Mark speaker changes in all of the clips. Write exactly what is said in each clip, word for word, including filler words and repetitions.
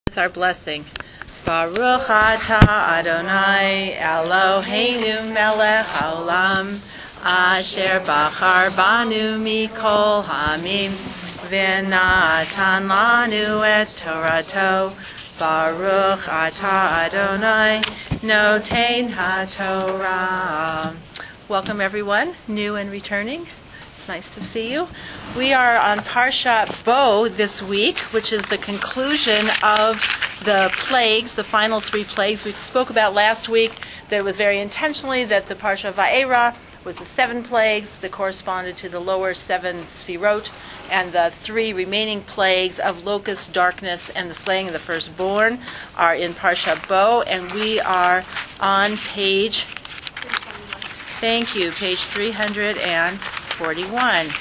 Speaker 1: With our blessing. Baruch atah Adonai Eloheinu melech haolam asher bachar banu mikol hamim v'natan lanu et torato. Baruch atah Adonai noten haTorah. Welcome everyone, new and returning. It's nice to see you. We are on Parsha Bo this week, which is the conclusion of the plagues, the final three plagues. We spoke about last week that it was very intentionally that the Parsha Va'era was the seven plagues that corresponded to the lower seven Sfirot, and the three remaining plagues of locust, darkness, and the slaying of the firstborn are in Parsha Bo, and we are on page, thank you, page three hundred forty-one.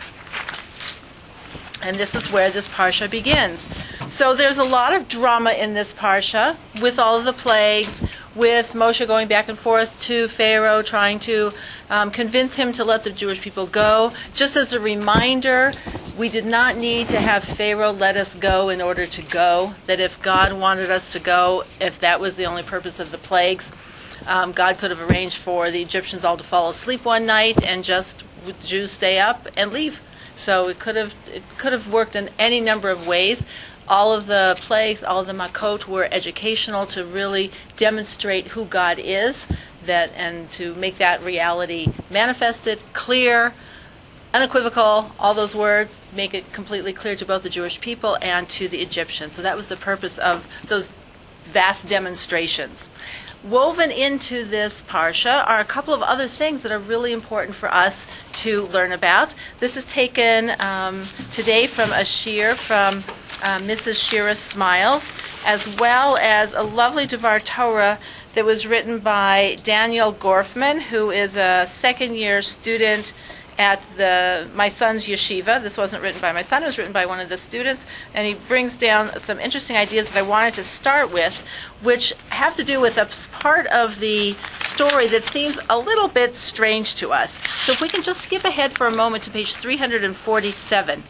Speaker 1: And this is where this Parsha begins. So there's a lot of drama in this Parsha with all of the plagues, with Moshe going back and forth to Pharaoh, trying to um, convince him to let the Jewish people go. Just as a reminder, we did not need to have Pharaoh let us go in order to go. That if God wanted us to go, if that was the only purpose of the plagues, um, God could have arranged for the Egyptians all to fall asleep one night and just the Jews stay up and leave. So it could have it could have worked in any number of ways. All of the plagues, all of the makot were educational to really demonstrate who God is, that and to make that reality manifested, clear, unequivocal, all those words, make it completely clear to both the Jewish people and to the Egyptians. So that was the purpose of those vast demonstrations. Woven into this Parsha are a couple of other things that are really important for us to learn about. This is taken um, today from a shir from uh, Missus Shira Smiles, as well as a lovely Devar Torah that was written by Daniel Gorfman, who is a second-year student at the my son's yeshiva. This wasn't written by my son, it was written by one of the students, and he brings down some interesting ideas that I wanted to start with, which have to do with a part of the story that seems a little bit strange to us. So if we can just skip ahead for a moment to page three hundred forty-seven.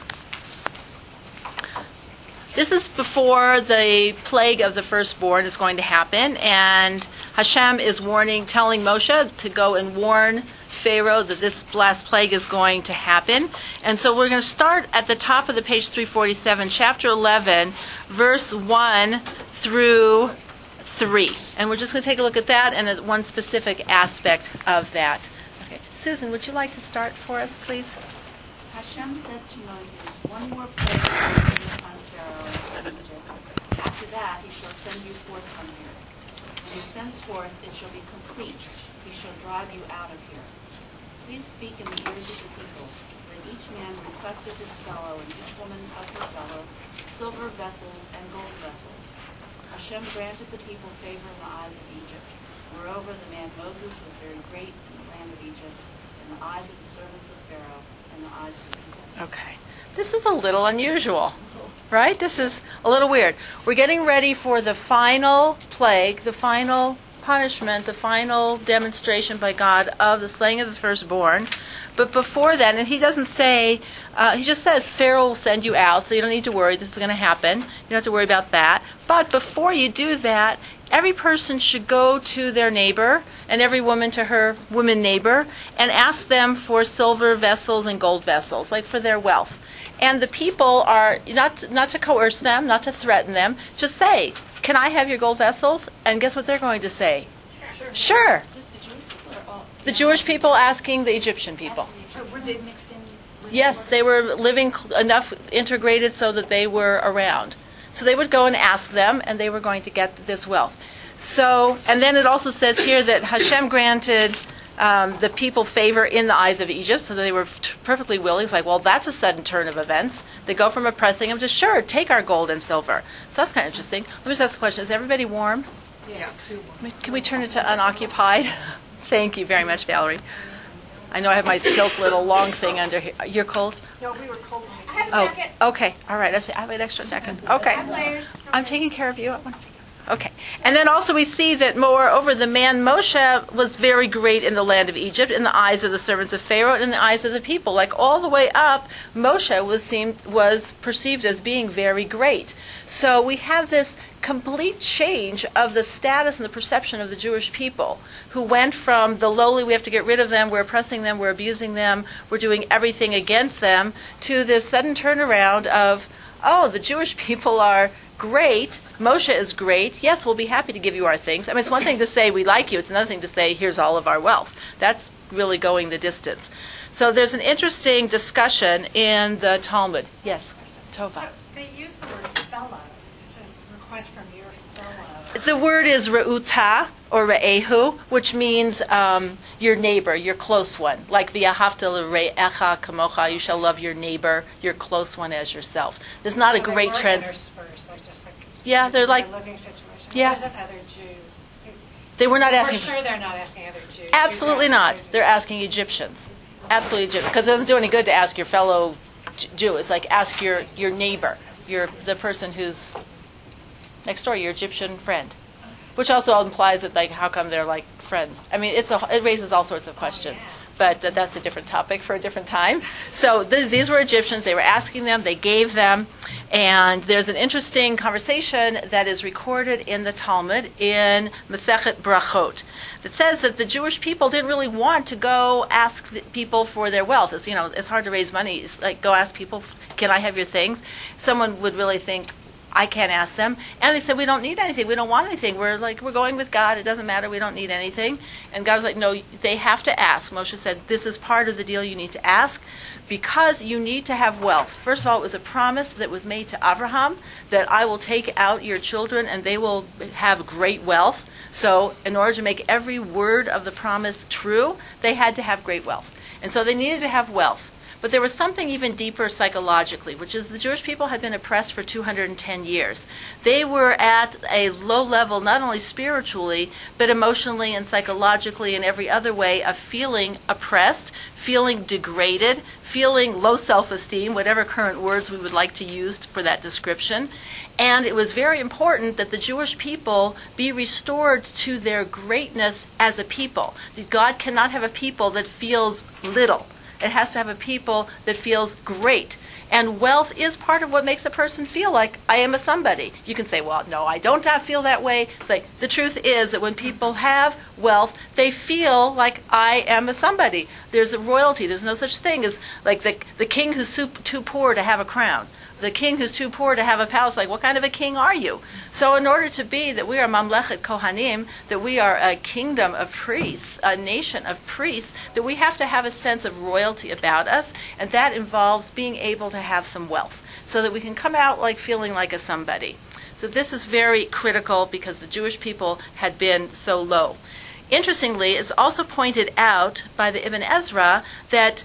Speaker 1: This is before the plague of the firstborn is going to happen, and Hashem is warning, telling Moshe to go and warn Pharaoh that this last plague is going to happen. And so we're going to start at the top of the page three forty-seven, chapter eleven, verse one through three. And we're just going to take a look at that and at one specific aspect of that. Okay. Susan, would you like to start for us, please?
Speaker 2: Hashem said to Moses, "One more plague will be upon Pharaoh of Egypt. After that he shall send you forth from here. When he sends forth, it shall be complete. He shall drive you out of here. Please speak in the ears of the people. Let each man request of his fellow and each woman of her fellow silver vessels and gold vessels." Hashem granted the people favor in the eyes of Egypt. Moreover, the man Moses was very great in the land of Egypt, in the eyes of the servants of Pharaoh, and the eyes of the people.
Speaker 1: Okay. This is a little unusual, right? This is a little weird. We're getting ready for the final plague, the final punishment, the final demonstration by God of the slaying of the firstborn. But before that, and he doesn't say, uh, he just says, Pharaoh will send you out, so you don't need to worry, this is going to happen. You don't have to worry about that. But before you do that, every person should go to their neighbor, and every woman to her woman neighbor, and ask them for silver vessels and gold vessels, like for their wealth. And the people are, not, not to coerce them, not to threaten them, just say, "Can I have your gold vessels?" And guess what they're going to say? Sure. Sure.
Speaker 2: Is this the Jewish people or all?
Speaker 1: The Jewish people asking the Egyptian people.
Speaker 2: So were they mixed in? with
Speaker 1: Yes,
Speaker 2: the
Speaker 1: they were living cl- enough integrated so that they were around. So they would go and ask them, and they were going to get this wealth. So, and then it also says here that Hashem granted um, the people favor in the eyes of Egypt, so they were t- perfectly willing. It's like, well, that's a sudden turn of events. They go from oppressing them to, sure, take our gold and silver. So that's kind of interesting. Let me just ask a question. Is everybody warm?
Speaker 2: Yeah.
Speaker 1: Can we turn it to unoccupied? Thank you very much, Valerie. I know I have my silk little long thing under here. You're cold?
Speaker 2: No, we were cold.
Speaker 3: I have a
Speaker 1: Oh,
Speaker 3: jacket.
Speaker 1: okay. All right. I see. I have an extra jacket. Okay.
Speaker 3: I have layers.
Speaker 1: I'm taking care of you. I want to take Okay. And then also we see that moreover the man Moshe was very great in the land of Egypt, in the eyes of the servants of Pharaoh, and in the eyes of the people. Like all the way up, Moshe was seemed was perceived as being very great. So we have this complete change of the status and the perception of the Jewish people, who went from the lowly, we have to get rid of them, we're oppressing them, we're abusing them, we're doing everything against them, to this sudden turnaround of, oh, the Jewish people are great, Moshe is great, yes, we'll be happy to give you our things. I mean, it's one thing to say we like you, it's another thing to say here's all of our wealth. That's really going the distance. So there's an interesting discussion in the Talmud. Yes, Tova.
Speaker 3: So they use the word fellow. It says request from your fellow.
Speaker 1: The word is re'uta, or re'ehu, which means um, your neighbor, your close one. Like v'ahavta l're'echa kamocha, you shall love your neighbor, your close one as yourself. There's not
Speaker 3: So
Speaker 1: a great
Speaker 3: they
Speaker 1: trend.
Speaker 3: were interspersed, like just like
Speaker 1: Yeah, they're like-
Speaker 3: a living situation.
Speaker 1: Yeah.
Speaker 3: It wasn't other Jews.
Speaker 1: They were not
Speaker 3: For
Speaker 1: asking.
Speaker 3: sure they're not asking other Jews.
Speaker 1: Absolutely
Speaker 3: These are
Speaker 1: not.
Speaker 3: other
Speaker 1: They're
Speaker 3: Jews.
Speaker 1: asking Egyptians. Absolutely Egyptians. Because it doesn't do any good to ask your fellow J- Jew. It's like ask your, your neighbor, your the person who's next door, your Egyptian friend. Which also implies that, like, how come they're like friends? I mean, it's a, it raises all sorts of questions. But uh, that's a different topic for a different time. So th- these were Egyptians. They were asking them. They gave them. And there's an interesting conversation that is recorded in the Talmud in Masechet Brachot. It says that the Jewish people didn't really want to go ask the people for their wealth. It's, you know, it's hard to raise money. It's like, go ask people, can I have your things? Someone would really think, I can't ask them. And they said, we don't need anything. We don't want anything. We're like, we're going with God. It doesn't matter. We don't need anything. And God was like, no, they have to ask. Moshe said, this is part of the deal. You need to ask because you need to have wealth. First of all, it was a promise that was made to Abraham that I will take out your children and they will have great wealth. So in order to make every word of the promise true, they had to have great wealth. And so they needed to have wealth. But there was something even deeper psychologically, which is the Jewish people had been oppressed for two hundred ten years. They were at a low level, not only spiritually, but emotionally and psychologically and every other way of feeling oppressed, feeling degraded, feeling low self-esteem, whatever current words we would like to use for that description. And it was very important that the Jewish people be restored to their greatness as a people. God cannot have a people that feels little. It has to have a people that feels great. And wealth is part of what makes a person feel like, I am a somebody. You can say, well, no, I don't feel that way. It's like, the truth is that when people have wealth, they feel like, I am a somebody. There's a royalty. There's no such thing as like the, the king who's too poor to have a crown. The king who's too poor to have a palace, like, what kind of a king are you? So in order to be that we are Mamlechet Kohanim, that we are a kingdom of priests, a nation of priests, that we have to have a sense of royalty about us, and that involves being able to have some wealth, so that we can come out like feeling like a somebody. So this is very critical because the Jewish people had been so low. Interestingly, it's also pointed out by the Ibn Ezra that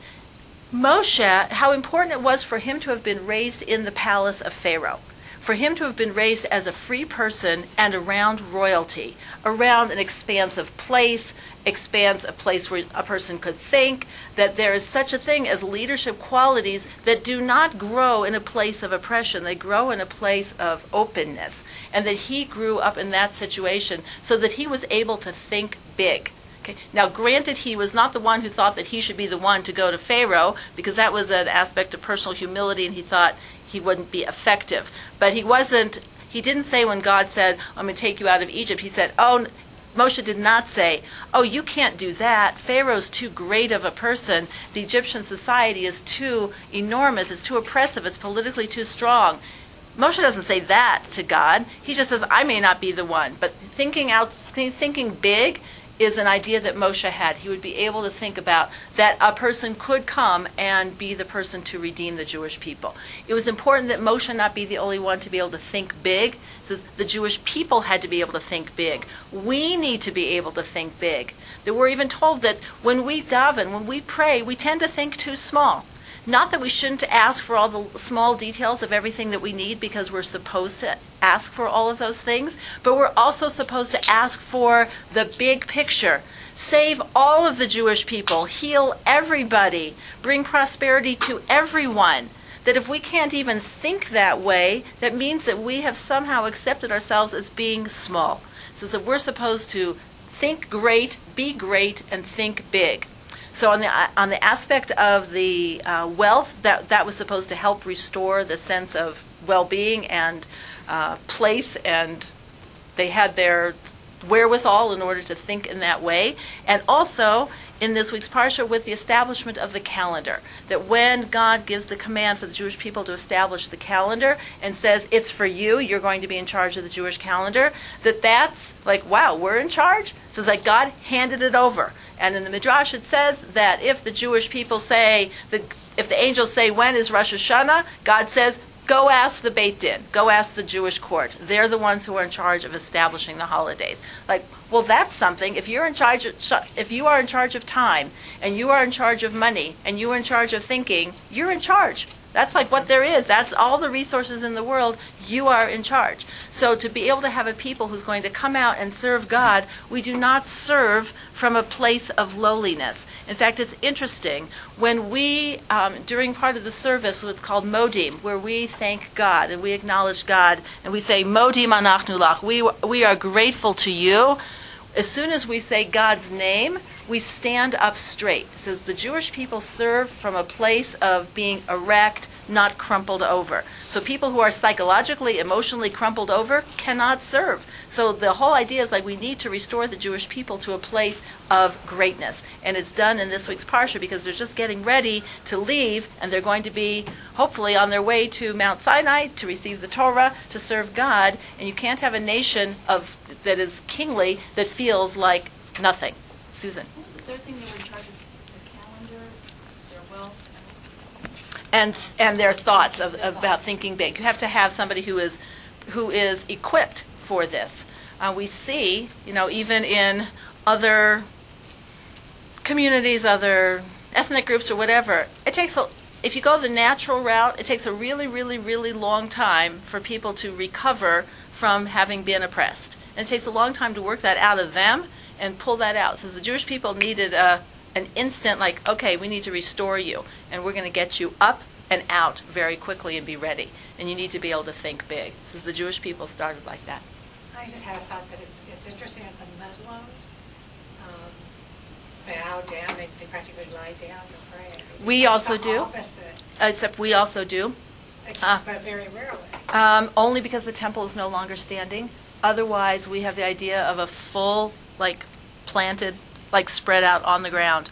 Speaker 1: Moshe, how important it was for him to have been raised in the palace of Pharaoh, for him to have been raised as a free person and around royalty, around an expansive place, expanse a place where a person could think, that there is such a thing as leadership qualities that do not grow in a place of oppression. They grow in a place of openness. And that he grew up in that situation so that he was able to think big. Okay. Now, granted, he was not the one who thought that he should be the one to go to Pharaoh, because that was an aspect of personal humility, and he thought he wouldn't be effective. But he wasn't, he didn't say when God said, I'm going to take you out of Egypt, he said, oh, Moshe did not say, oh, you can't do that. Pharaoh's too great of a person. The Egyptian society is too enormous. It's too oppressive. It's politically too strong. Moshe doesn't say that to God. He just says, I may not be the one. But thinking out, thinking big is an idea that Moshe had. He would be able to think about that a person could come and be the person to redeem the Jewish people. It was important that Moshe not be the only one to be able to think big. It says the Jewish people had to be able to think big. We need to be able to think big. That we're even told that when we daven, when we pray, we tend to think too small. Not that we shouldn't ask for all the small details of everything that we need because we're supposed to ask for all of those things, but we're also supposed to ask for the big picture. Save all of the Jewish people, heal everybody, bring prosperity to everyone. that if we can't even think that way, that means that we have somehow accepted ourselves as being small. It says that we're supposed to think great, be great, and think big. So on the on the aspect of the uh, wealth, that that was supposed to help restore the sense of well-being and uh, place, and they had their wherewithal in order to think in that way. And also in this week's parsha with the establishment of the calendar, that when God gives the command for the Jewish people to establish the calendar and says it's for you, you're going to be in charge of the Jewish calendar, that that's like, wow, we're in charge? So it's like God handed it over. And in the Midrash it says that if the Jewish people say, the, if the angels say, when is Rosh Hashanah? God says, go ask the Beit Din. Go ask the Jewish court. They're the ones who are in charge of establishing the holidays. Like, well, that's something. If you're in charge of, if you are in charge of time, and you are in charge of money, and you are in charge of thinking, you're in charge. That's like what there is. That's all the resources in the world. You are in charge. So to be able to have a people who's going to come out and serve God, we do not serve from a place of lowliness. In fact, it's interesting. When we, um, during part of the service, what's called Modim, where we thank God and we acknowledge God, and we say, Modim anachnu lach, we, we are grateful to you. As soon as we say God's name, we stand up straight. It says the Jewish people serve from a place of being erect, not crumpled over. So people who are psychologically, emotionally crumpled over cannot serve. So the whole idea is like we need to restore the Jewish people to a place of greatness. And it's done in this week's Parsha because they're just getting ready to leave, and they're going to be hopefully on their way to Mount Sinai to receive the Torah, to serve God. And you can't have a nation of that is kingly that feels like nothing. Susan.
Speaker 2: What's the third thing? They were in charge of the calendar, their wealth,
Speaker 1: and and their thoughts of, about thinking big. You have to have somebody who is who is equipped for this. Uh, we see, you know, even in other communities, other ethnic groups or whatever, it takes a, if you go the natural route, it takes a really, really, really long time for people to recover from having been oppressed. And it takes a long time to work that out of them and pull that out. So the Jewish people needed a, an instant, like, okay, we need to restore you, and we're going to get you up and out very quickly and be ready. And you need to be able to think big. So the Jewish people started like that.
Speaker 3: I just had a thought that it's, it's interesting that the Muslims um, bow down, they, they practically lie down to pray.
Speaker 1: We
Speaker 3: It's
Speaker 1: also
Speaker 3: the
Speaker 1: do.
Speaker 3: opposite,
Speaker 1: Except we also do. Uh,
Speaker 3: but very rarely.
Speaker 1: Um, only because the temple is no longer standing. Otherwise, we have the idea of a full, like, planted, like, spread out on the ground.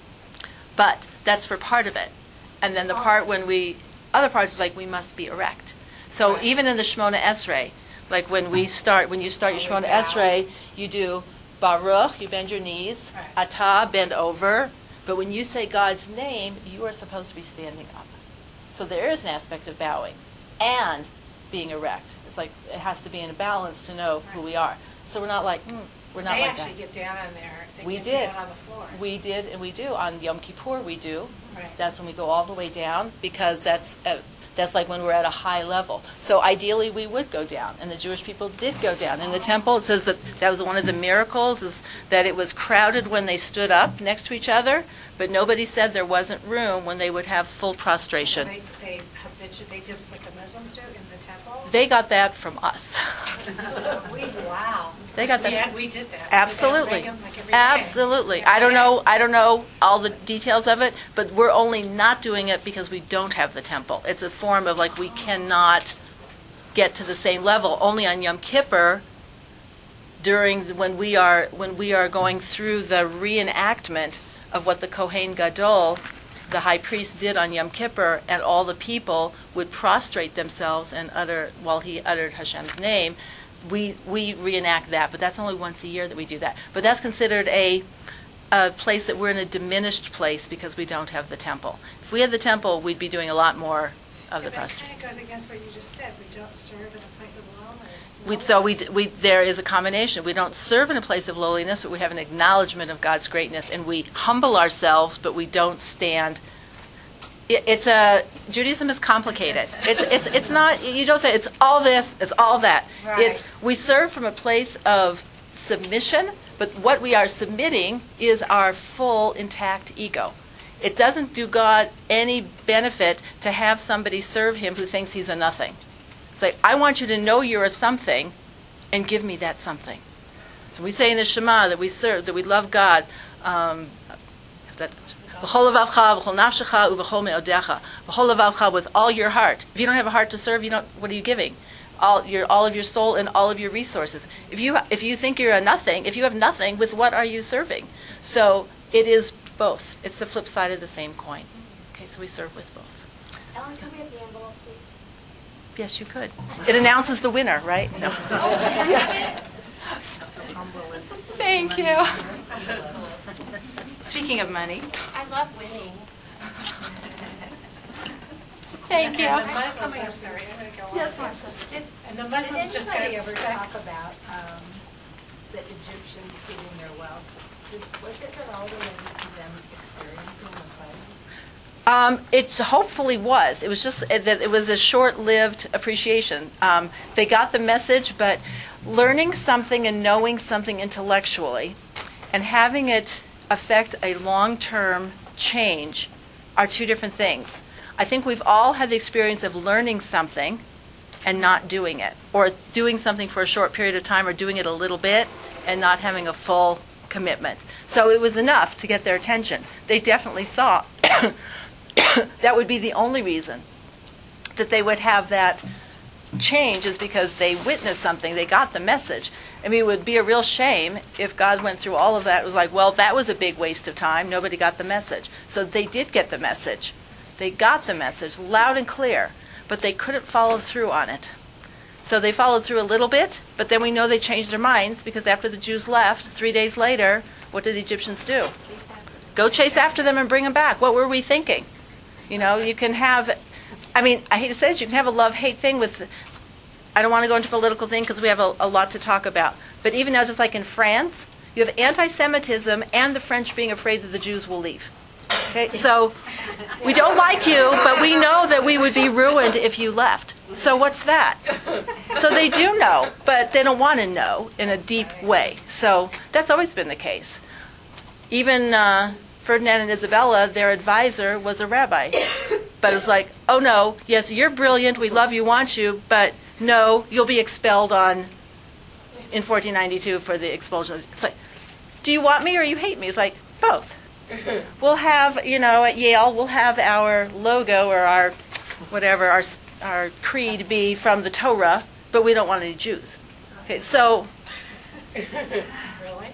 Speaker 1: But that's for part of it. And then the part when we, other parts is like, we must be erect. So
Speaker 3: Right.
Speaker 1: even in the Shemona Esrei, like when we start, when you start your
Speaker 3: Oh, we
Speaker 1: Shemona
Speaker 3: bow.
Speaker 1: Esrei, you do Baruch, you bend your knees,
Speaker 3: Right.
Speaker 1: Atah, bend over. But when you say God's name, you are supposed to be standing up. So there is an aspect of bowing and being erect. It's like it has to be in a balance to know who we are. So we're not like, mm, we're not
Speaker 3: They
Speaker 1: like
Speaker 3: actually
Speaker 1: that.
Speaker 3: get down on there. They
Speaker 1: We
Speaker 3: get
Speaker 1: did.
Speaker 3: down on the floor.
Speaker 1: We did, and we do. On Yom Kippur, we do.
Speaker 3: Right.
Speaker 1: That's when we go all the way down, because that's uh, that's like when we're at a high level. So ideally, we would go down, and the Jewish people did go down. In the temple, it says that that was one of the miracles, is that it was crowded when they stood up next to each other, but nobody said there wasn't room when they would have full
Speaker 3: So
Speaker 1: prostration.
Speaker 3: they, they habitu- they did what the Muslims do in the temple.
Speaker 1: They got that from us.
Speaker 3: we, wow.
Speaker 1: They got that.
Speaker 3: We, had- we did that.
Speaker 1: Absolutely.
Speaker 3: We did that like every day.
Speaker 1: Absolutely.
Speaker 3: Yeah.
Speaker 1: I don't know I don't know all the details of it, but we're only not doing it because we don't have the temple. It's a form of like we cannot get to the same level. Only on Yom Kippur, during the- when we are when we are going through the reenactment of what the Kohen Gadol, the high priest, did on Yom Kippur, and all the people would prostrate themselves and utter while he uttered Hashem's name. We we reenact that, but that's only once a year that we do that. But that's considered a a place that we're in a diminished place because we don't have the temple. If we had the temple, we'd be doing a lot more of the
Speaker 3: Yeah, but it
Speaker 1: prostration.
Speaker 3: kind of goes against what you just said. We don't serve in a place of lowliness.
Speaker 1: We, so we, d- we there is a combination. We don't serve in a place of lowliness, but we have an acknowledgement of God's greatness, and we humble ourselves, but we don't stand. It, it's a Judaism is complicated. It's it's it's not. You don't say it's all this. It's all that.
Speaker 3: Right.
Speaker 1: It's we serve from a place of submission, but what we are submitting is our full intact ego. It doesn't do God any benefit to have somebody serve him who thinks he's a nothing. It's like, I want you to know you're a something and give me that something. So we say in the Shema that we serve, that we love God. Um, that, V'chol levavcha, v'chol nafshecha, u'v'chol me'odecha. V'chol levavcha, with all your heart. If you don't have a heart to serve, you don't. What are you giving? All your, all of your soul and all of your resources. If you, if you think you're a nothing, if you have nothing, with what are you serving? So it is both. It's the flip side of the same coin. Okay, so we serve with both.
Speaker 4: Ellen, can we have the envelope, please?
Speaker 1: Yes, you could. It announces the winner, right? No. Thank you. Speaking of money.
Speaker 4: I love winning.
Speaker 1: Thank you.
Speaker 3: And the Muslims, I'm sorry, I'm going to go on.
Speaker 4: Yes, Marcia. Did,
Speaker 3: And the
Speaker 5: Did
Speaker 3: Muslims just got
Speaker 5: anybody ever
Speaker 3: stuck.
Speaker 5: talk about um, the Egyptians getting their wealth? Did, was it at all related to them experiencing the plagues?
Speaker 1: Um, it hopefully was. It was just that it was a short-lived appreciation. Um, they got the message, but learning something and knowing something intellectually and having it affect a long-term change are two different things. I think we've all had the experience of learning something and not doing it, or doing something for a short period of time, or doing it a little bit and not having a full commitment. So it was enough to get their attention. They definitely saw that would be the only reason that they would have that change, is because they witnessed something, they got the message. I mean, it would be a real shame if God went through all of that. It was like, well, that was a big waste of time. Nobody got the message. So they did get the message. They got the message loud and clear, but they couldn't follow through on it. So they followed through a little bit, but then we know they changed their minds, because after the Jews left, three days later, what did the Egyptians do? Go chase after them and bring them back. What were we thinking? You know, you can have, I mean, I hate to say it, you can have a love-hate thing with, I don't want to go into political thing because we have a, a lot to talk about. But even now, just like in France, you have anti-Semitism and the French being afraid that the Jews will leave. Okay, so we don't like you, but we know that we would be ruined if you left. So what's that? So they do know, but they don't want to know in a deep way. So that's always been the case. Even uh, Ferdinand and Isabella, their advisor, was a rabbi. But it was like, oh no, yes, you're brilliant, we love you, want you, but no, you'll be expelled on in fourteen ninety-two for the expulsion. It's like, do you want me or you hate me? It's like, both. We'll have, you know, at Yale, we'll have our logo or our, whatever, our our creed be from the Torah, but we don't want any Jews. Okay, so,
Speaker 3: Really?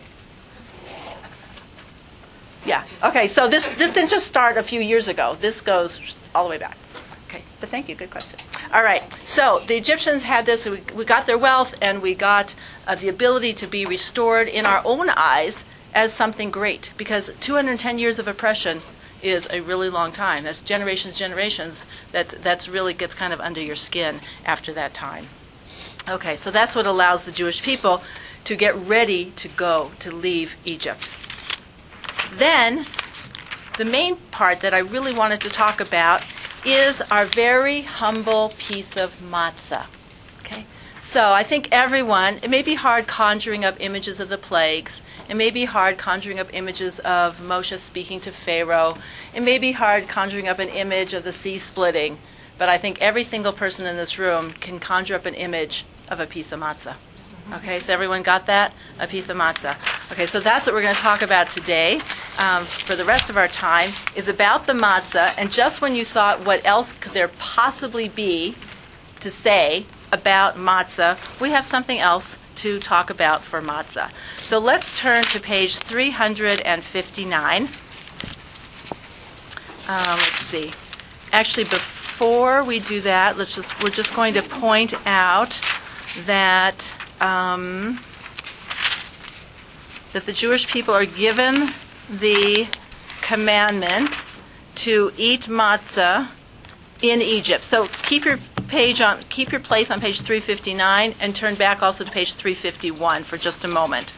Speaker 1: yeah. Okay, so this, this didn't just start a few years ago. This goes all the way back. Okay, but thank you. Good question. All right, so the Egyptians had this. We, we got their wealth, and we got uh, the ability to be restored in our own eyes as something great, because two hundred ten years of oppression is a really long time. That's generations, generations. That that's really gets kind of under your skin after that time. Okay, so that's what allows the Jewish people to get ready to go, to leave Egypt. Then, the main part that I really wanted to talk about is our very humble piece of matzah. Okay? So I think everyone, it may be hard conjuring up images of the plagues. It may be hard conjuring up images of Moshe speaking to Pharaoh. It may be hard conjuring up an image of the sea splitting. But I think every single person in this room can conjure up an image of a piece of matzah. Okay, so everyone got that? A piece of matzah. Okay, so that's what we're going to talk about today um, for the rest of our time, is about the matzah. And just when you thought, what else could there possibly be to say about matzah, we have something else to talk about for matzah. So let's turn to page three hundred fifty-nine. Um, let's see. Actually, before we do that, let's just we're just going to point out that um, that the Jewish people are given the commandment to eat matzah in Egypt. So keep your page on, keep your place on page three fifty-nine, and turn back also to page three fifty-one for just a moment.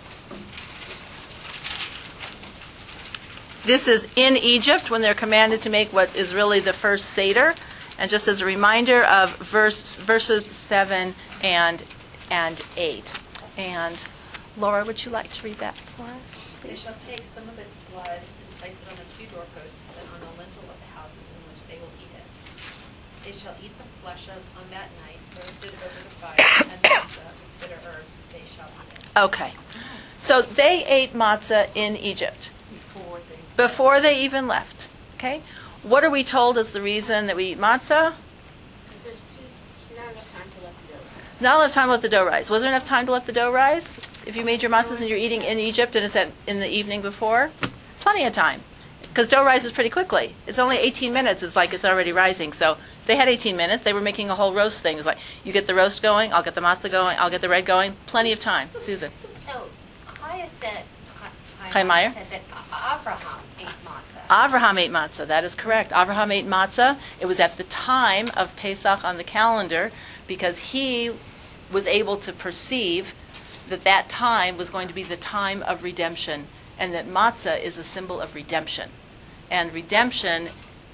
Speaker 1: This is in Egypt when they're commanded to make what is really the first Seder, and just as a reminder of verse, verses seven and and eight. And Laura, would you like to read that for us?
Speaker 2: They shall take some of its blood and
Speaker 6: place it on the two doorposts and on the lintel of the houses in which they will eat it. They shall eat the flesh of on that night, roasted over the fire, and the matzah with bitter herbs, they shall eat it.
Speaker 1: Okay. So they ate matzah in Egypt
Speaker 2: Before they.
Speaker 1: before they even left. Okay? What are we told is the reason that we eat matzah?
Speaker 4: There's too, not enough time to let the dough rise.
Speaker 1: Not enough time to let the dough rise. Was there enough time to let the dough rise? If you made your matzahs and you're eating in Egypt and it's at, in the evening before? Plenty of time. Because dough rises pretty quickly. It's only eighteen minutes. It's like it's already rising. So if they had eighteen minutes, they were making a whole roast thing. It's like, you get the roast going, I'll get the matzah going, I'll get the bread going. Plenty of time. Susan.
Speaker 4: So, Chaya said,
Speaker 1: Chaim Meyer?
Speaker 4: said that Abraham ate matzah.
Speaker 1: Avraham ate matzah. That is correct. Avraham ate matzah. It was at the time of Pesach on the calendar because he was able to perceive that that time was going to be the time of redemption and that matzah is a symbol of redemption. And redemption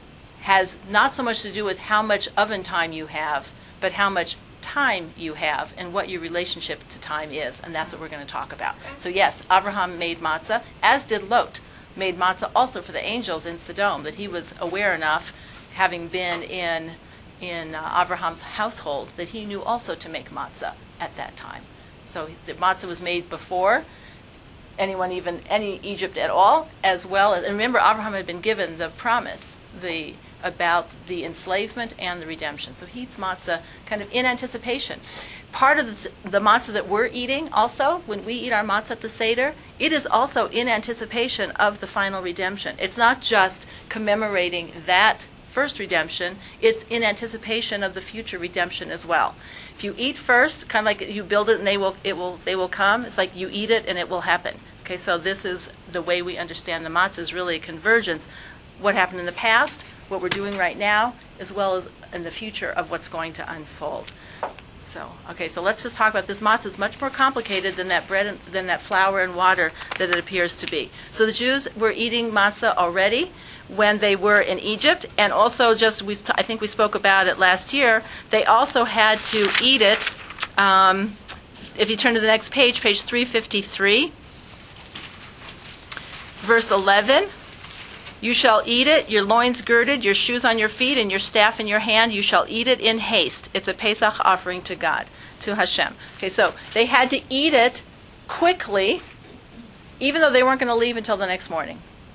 Speaker 1: has not so much to do with how much oven time you have, but how much time you have and what your relationship to time is. And that's what we're going to talk about. So yes, Abraham made matzah, as did Lot. Made matzah also for the angels in Sodom, that he was aware enough, having been in in uh, Abraham's household, that he knew also to make matzah at that time. So the matzah was made before anyone even any Egypt at all, as well as, and remember, Abraham had been given the promise the about the enslavement and the redemption. So he eats matzah kind of in anticipation. Part of the, the matzah that we're eating also, when we eat our matzah at the Seder, it is also in anticipation of the final redemption. It's not just commemorating that first redemption, it's in anticipation of the future redemption as well. If you eat first, kind of like you build it and they will it will they will come, it's like you eat it and it will happen. Okay, so this is the way we understand the matzah, is really a convergence. What happened in the past, what we're doing right now, as well as in the future of what's going to unfold. So, okay, so let's just talk about this. Matzah is much more complicated than that bread and, than that flour and water that it appears to be. So the Jews were eating matzah already when they were in Egypt, and also just we I think we spoke about it last year. They also had to eat it. Um, if you turn to the next page, page three fifty-three, verse eleven. You shall eat it, your loins girded, your shoes on your feet, and your staff in your hand. You shall eat it in haste. It's a Pesach offering to God, to Hashem. Okay, so they had to eat it quickly, even though they weren't going to leave until the next morning.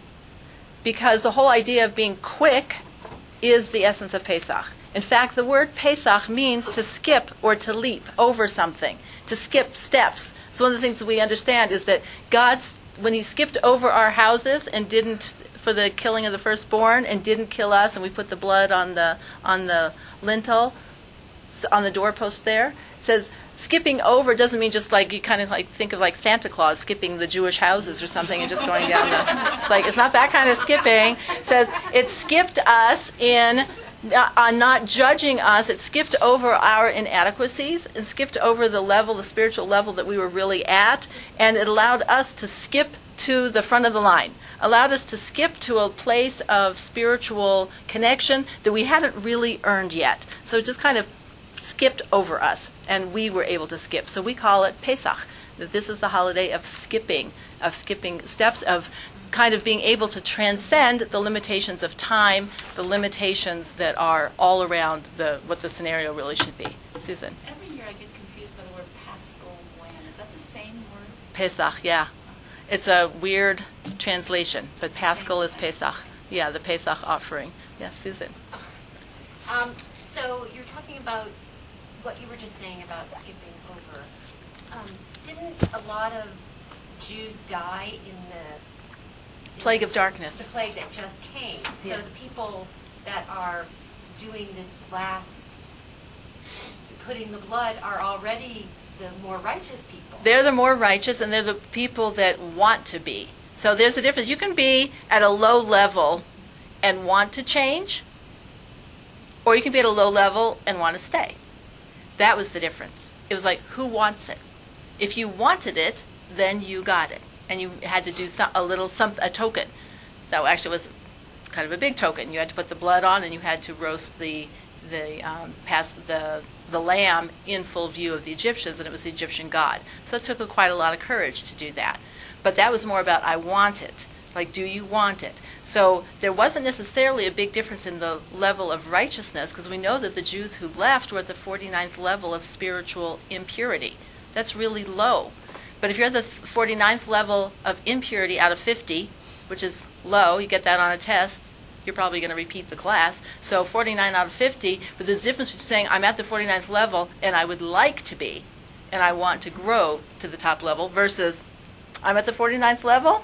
Speaker 1: Because the whole idea of being quick is the essence of Pesach. In fact, the word Pesach means to skip or to leap over something, to skip steps. So one of the things that we understand is that God's, when he skipped over our houses and didn't, for the killing of the firstborn, and didn't kill us, and we put the blood on the on the lintel, on the doorpost there, it says skipping over doesn't mean just like you kind of like think of like Santa Claus skipping the Jewish houses or something and just going down the, it's like, it's not that kind of skipping. It says it skipped us in uh, not judging us. It skipped over our inadequacies and skipped over the level, the spiritual level that we were really at, and it allowed us to skip to the front of the line, allowed us to skip to a place of spiritual connection that we hadn't really earned yet. So it just kind of skipped over us, and we were able to skip. So we call it Pesach, that this is the holiday of skipping, of skipping steps, of kind of being able to transcend the limitations of time, the limitations that are all around the what the scenario really should be. Susan?
Speaker 2: Every year I get confused by the word Paschal Lamb. Is that the same word?
Speaker 1: Pesach, yeah. It's a weird translation, but Paschal is Pesach. Yeah, the Pesach offering. Yeah, Susan?
Speaker 4: Um, so you're talking about what you were just saying about skipping over. Um, didn't a lot of Jews die in the
Speaker 1: Plague of darkness.
Speaker 4: The plague that just came. So
Speaker 1: Yeah.
Speaker 4: the people that are doing this last, putting the blood, are already the more righteous people.
Speaker 1: They're the more righteous, and they're the people that want to be. So there's a difference. You can be at a low level and want to change, or you can be at a low level and want to stay. That was the difference. It was like, who wants it? If you wanted it, then you got it, and you had to do some, a little some a token. So actually, it was kind of a big token. You had to put the blood on, and you had to roast the the um, pass the the lamb in full view of the Egyptians, and it was the Egyptian god. So it took a, quite a lot of courage to do that. But that was more about I want it. Like, do you want it? So there wasn't necessarily a big difference in the level of righteousness, because we know that the Jews who left were at the forty-ninth level of spiritual impurity. That's really low. But if you're at the forty-ninth level of impurity out of fifty, which is low, you get that on a test, you're probably going to repeat the class. So forty-nine out of fifty, but there's a difference between saying I'm at the forty-ninth level and I would like to be, and I want to grow to the top level, versus I'm at the forty-ninth level,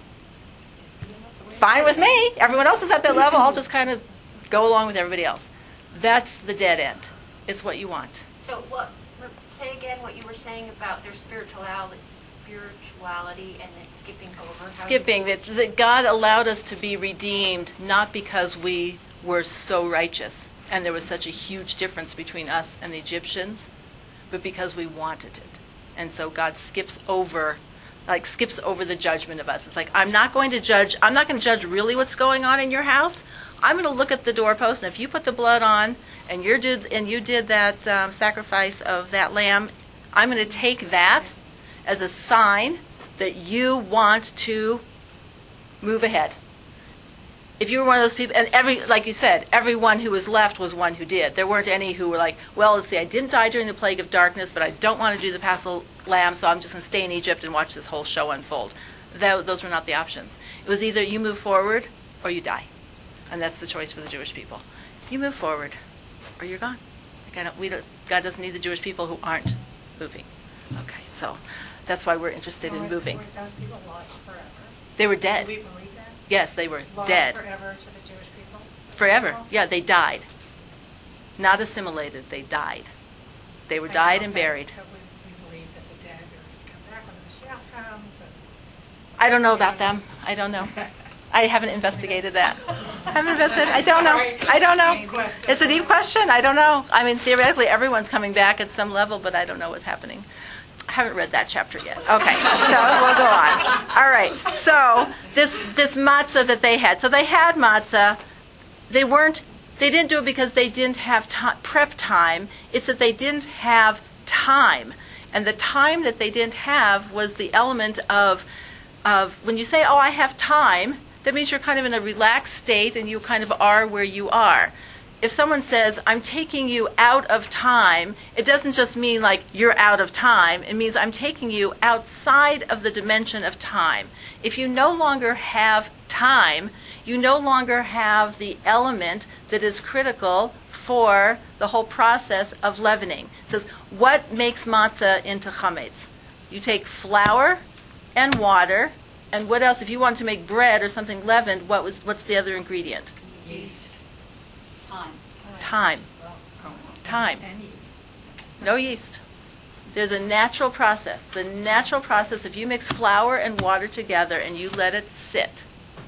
Speaker 1: fine with me. Everyone else is at that level. I'll just kind of go along with everybody else. That's the dead end. It's what you want.
Speaker 4: So what, say again what you were saying about their spirituality, spirituality and then skipping over. How
Speaker 1: Skipping, that, that God allowed us to be redeemed not because we were so righteous and there was such a huge difference between us and the Egyptians, but because we wanted it. And so God skips over like skips over the judgment of us. It's like, I'm not going to judge, I'm not going to judge really what's going on in your house. I'm going to look at the doorpost, and if you put the blood on and you did and you did that um, sacrifice of that lamb, I'm going to take that as a sign that you want to move ahead. If you were one of those people, and every, like you said, everyone who was left was one who did. There weren't any who were like, well, let's see, I didn't die during the plague of darkness, but I don't want to do the Paschal lamb, so I'm just going to stay in Egypt and watch this whole show unfold. That, those were not the options. It was either you move forward or you die. And that's the choice for the Jewish people. You move forward or you're gone. Like I don't, we don't, God doesn't need the Jewish people who aren't moving. Okay, so that's why we're interested in moving.
Speaker 3: Were those people lost forever?
Speaker 1: They were dead.
Speaker 3: Do we believe that?
Speaker 1: Yes, they were
Speaker 3: Lost
Speaker 1: dead.
Speaker 3: forever to the Jewish people?
Speaker 1: Forever. Yeah, they died. Not assimilated. They died. They were died and buried.
Speaker 3: But we, we believe that the dead are going to come back when the Mashiach comes. And
Speaker 1: I don't know about them. I don't know. I haven't investigated that. I haven't investigated. I don't know. I don't know. It's a deep question. I don't know. I mean, theoretically, everyone's coming back at some level, but I don't know what's happening. I haven't read that chapter yet. Okay, so we'll go on. All right. So this this matzah that they had. So they had matzah. They weren't. They didn't do it because they didn't have to, prep time. It's that they didn't have time, and the time that they didn't have was the element of of when you say, "Oh, I have time." That means you're kind of in a relaxed state and you kind of are where you are. If someone says, I'm taking you out of time, it doesn't just mean like you're out of time. It means I'm taking you outside of the dimension of time. If you no longer have time, you no longer have the element that is critical for the whole process of leavening. It says, what makes matzah into chametz? You take flour and water. And what else? If you wanted to make bread or something leavened, what was what's the other ingredient?
Speaker 2: Yeast. Time.
Speaker 1: Time. Time. No yeast. There's a natural process. The natural process, if you mix flour and water together and you let it sit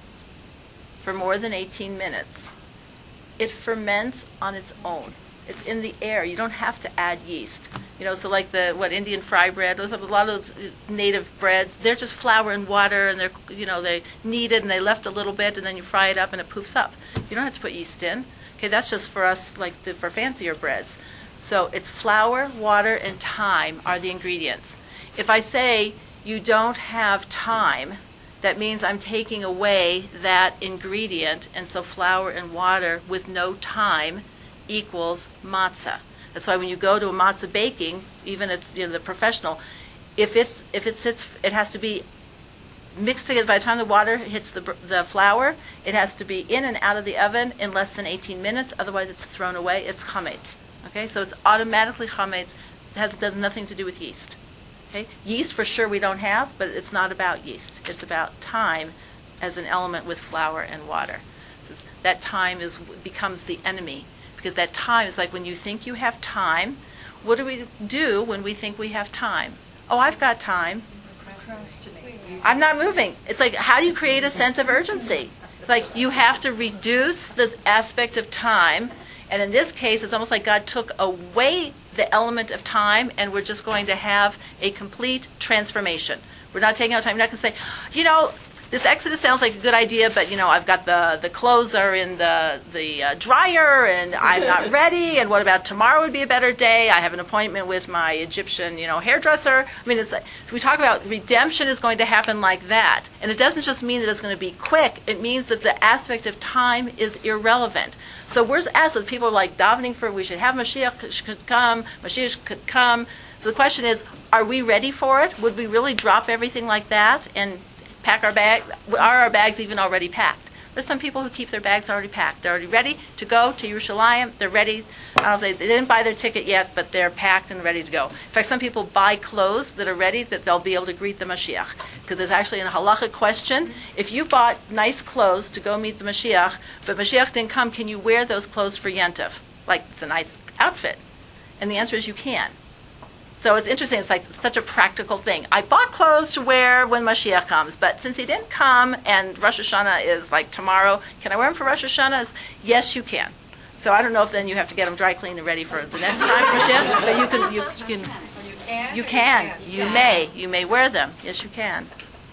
Speaker 1: for more than eighteen minutes, it ferments on its own. It's in the air. You don't have to add yeast. You know, so like the, what, Indian fry bread, those, a lot of those native breads, they're just flour and water, and they're, you know, they knead it and they left a little bit, and then you fry it up and it poofs up. You don't have to put yeast in. Okay, that's just for us, like the, for fancier breads. So it's flour, water, and time are the ingredients. If I say you don't have time, that means I'm taking away that ingredient, and so flour and water with no time equals matzah. That's why when you go to a matzah baking, even it's, you know, the professional, if it's if it sits, it has to be mixed together. By the time the water hits the the flour, it has to be in and out of the oven in less than eighteen minutes. Otherwise, it's thrown away. It's chametz. Okay, so it's automatically chametz. It has does nothing to do with yeast. Okay, yeast for sure we don't have, but it's not about yeast. It's about time as an element with flour and water. So that time is becomes the enemy. Because that time is like when you think you have time, what do we do when we think we have time? Oh, I've got time. I'm not moving. It's like, how do you create a sense of urgency? It's like you have to reduce the aspect of time. And in this case, it's almost like God took away the element of time, and we're just going to have a complete transformation. We're not taking out time. You're not going to say, you know, this Exodus sounds like a good idea, but, you know, I've got the, the clothes are in the, the uh, dryer, and I'm not ready, and what about tomorrow would be a better day? I have an appointment with my Egyptian, you know, hairdresser. I mean, it's like, we talk about redemption is going to happen like that. And it doesn't just mean that it's going to be quick. It means that the aspect of time is irrelevant. So we're asked that people are like davening for, we should have Mashiach could come, Mashiach could come. So the question is, are we ready for it? Would we really drop everything like that and pack our bag? Are our bags even already packed? There's some people who keep their bags already packed. They're already ready to go to Yerushalayim. They're ready. I don't know if they, they didn't buy their ticket yet, but they're packed and ready to go. In fact, some people buy clothes that are ready that they'll be able to greet the Mashiach. Because there's actually a halachic question. If you bought nice clothes to go meet the Mashiach, but Mashiach didn't come, can you wear those clothes for Yentav? Like, it's a nice outfit. And the answer is you can. So it's interesting. It's like such a practical thing. I bought clothes to wear when Mashiach comes, but since he didn't come and Rosh Hashanah is like tomorrow, can I wear them for Rosh Hashanah? Yes, you can. So I don't know if then you have to get them dry cleaned and ready for the next time Mashiach, but you can. You, you can.
Speaker 3: You can?
Speaker 1: You
Speaker 3: or
Speaker 1: can.
Speaker 3: can't?
Speaker 1: You may. You may wear them. Yes, you can.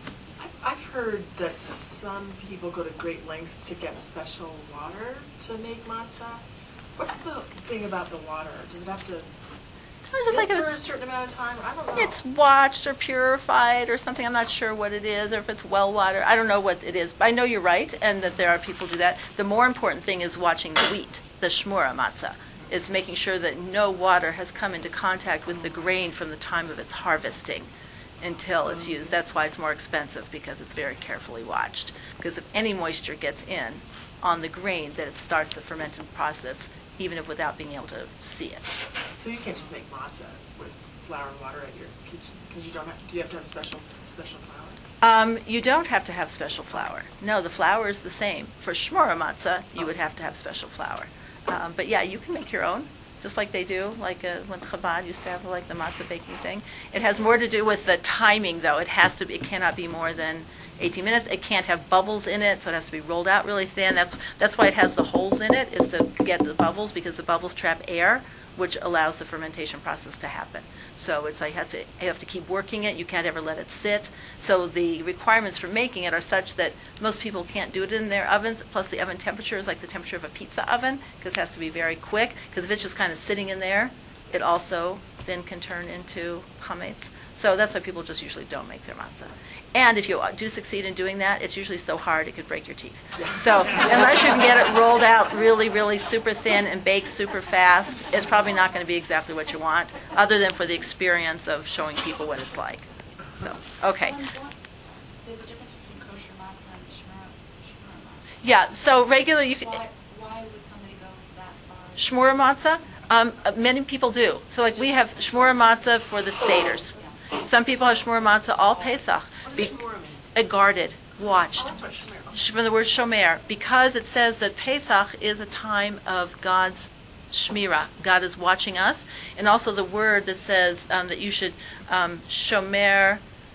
Speaker 7: I've heard that some people go to great lengths to get special water to make matzah. What's the thing about the water? Does it have to
Speaker 1: just
Speaker 7: sit
Speaker 1: like if
Speaker 7: for a
Speaker 1: it's-
Speaker 7: certain amount of time? I don't know.
Speaker 1: It's watched or purified or something. I'm not sure what it is, or if it's well water. I don't know what it is. But I know you're right, and that there are people who do that. The more important thing is watching the wheat, the shmura matzah. It's making sure that no water has come into contact with the grain from the time of its harvesting until it's used. That's why it's more expensive, because it's very carefully watched. Because if any moisture gets in on the grain, that it starts the fermenting process, even if without being able to see it.
Speaker 7: So you can't just make matzah with flour and water at your kitchen because you don't have. Do you have to have special special flour?
Speaker 1: Um, you don't have to have special flour. No, the flour is the same. For shmura matzah, you would have to have special flour. Um, but yeah, you can make your own, just like they do, like uh, when Chabad used to have like the matzah baking thing. It has more to do with the timing, though. It has to be. It cannot be more than eighteen minutes. It can't have bubbles in it, so it has to be rolled out really thin. That's that's why it has the holes in it, is to get the bubbles, because the bubbles trap air, which allows the fermentation process to happen. So it's like it has to, you have to keep working it. You can't ever let it sit. So the requirements for making it are such that most people can't do it in their ovens. Plus the oven temperature is like the temperature of a pizza oven, because it has to be very quick. Because if it's just kind of sitting in there, it also then can turn into chametz. So that's why people just usually don't make their matzah. And if you do succeed in doing that, it's usually so hard it could break your teeth. So unless you can get it rolled out really, really super thin and baked super fast, it's probably not going to be exactly what you want, other than for the experience of showing people what it's like. So, okay.
Speaker 2: There's a difference between kosher matzah and shmura, shmura matzah.
Speaker 1: Yeah, so regular, you can,
Speaker 2: Why, why would somebody go that far?
Speaker 1: shmura matzah, um, uh, many people do. So like we have shmura matzah for the Seders. Some people have shmura matzah all Pesach. Be- uh, guarded, watched. Sh- From the word shomer, because it says that Pesach is a time of God's shmira. God is watching us. And also the word that says um, that you should um, shomer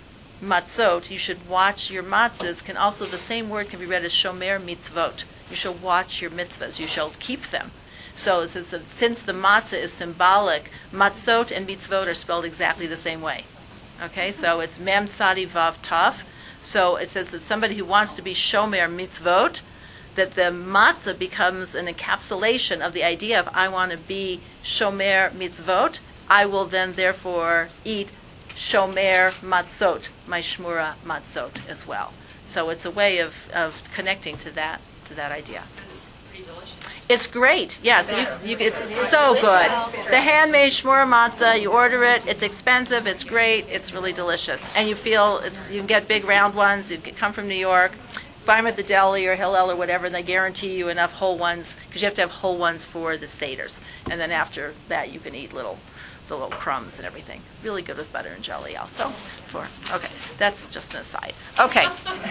Speaker 1: matzot, you should watch your matzahs, can also, the same word can be read as shomer mitzvot. You shall watch your mitzvahs. You shall keep them. So it says that since the matzah is symbolic, matzot and mitzvot are spelled exactly the same way. Okay, so it's mem tzadi vav taf. So it says that somebody who wants to be shomer mitzvot, that the matzah becomes an encapsulation of the idea of I want to be shomer mitzvot. I will then therefore eat shomer matzot, my shmura matzot as well. So it's a way of, of connecting to that to that idea.
Speaker 6: And it's pretty delicious.
Speaker 1: It's great. Yeah, so you, you, it's so good. The handmade shmura matzah, you order it, it's expensive, it's great, it's really delicious. And you feel, it's you can get big round ones, you get, come from New York, buy them at the deli or Hillel or whatever, and they guarantee you enough whole ones, because you have to have whole ones for the Seders. And then after that, you can eat little the little crumbs and everything. Really good with butter and jelly also. For Okay, that's just an aside. Okay,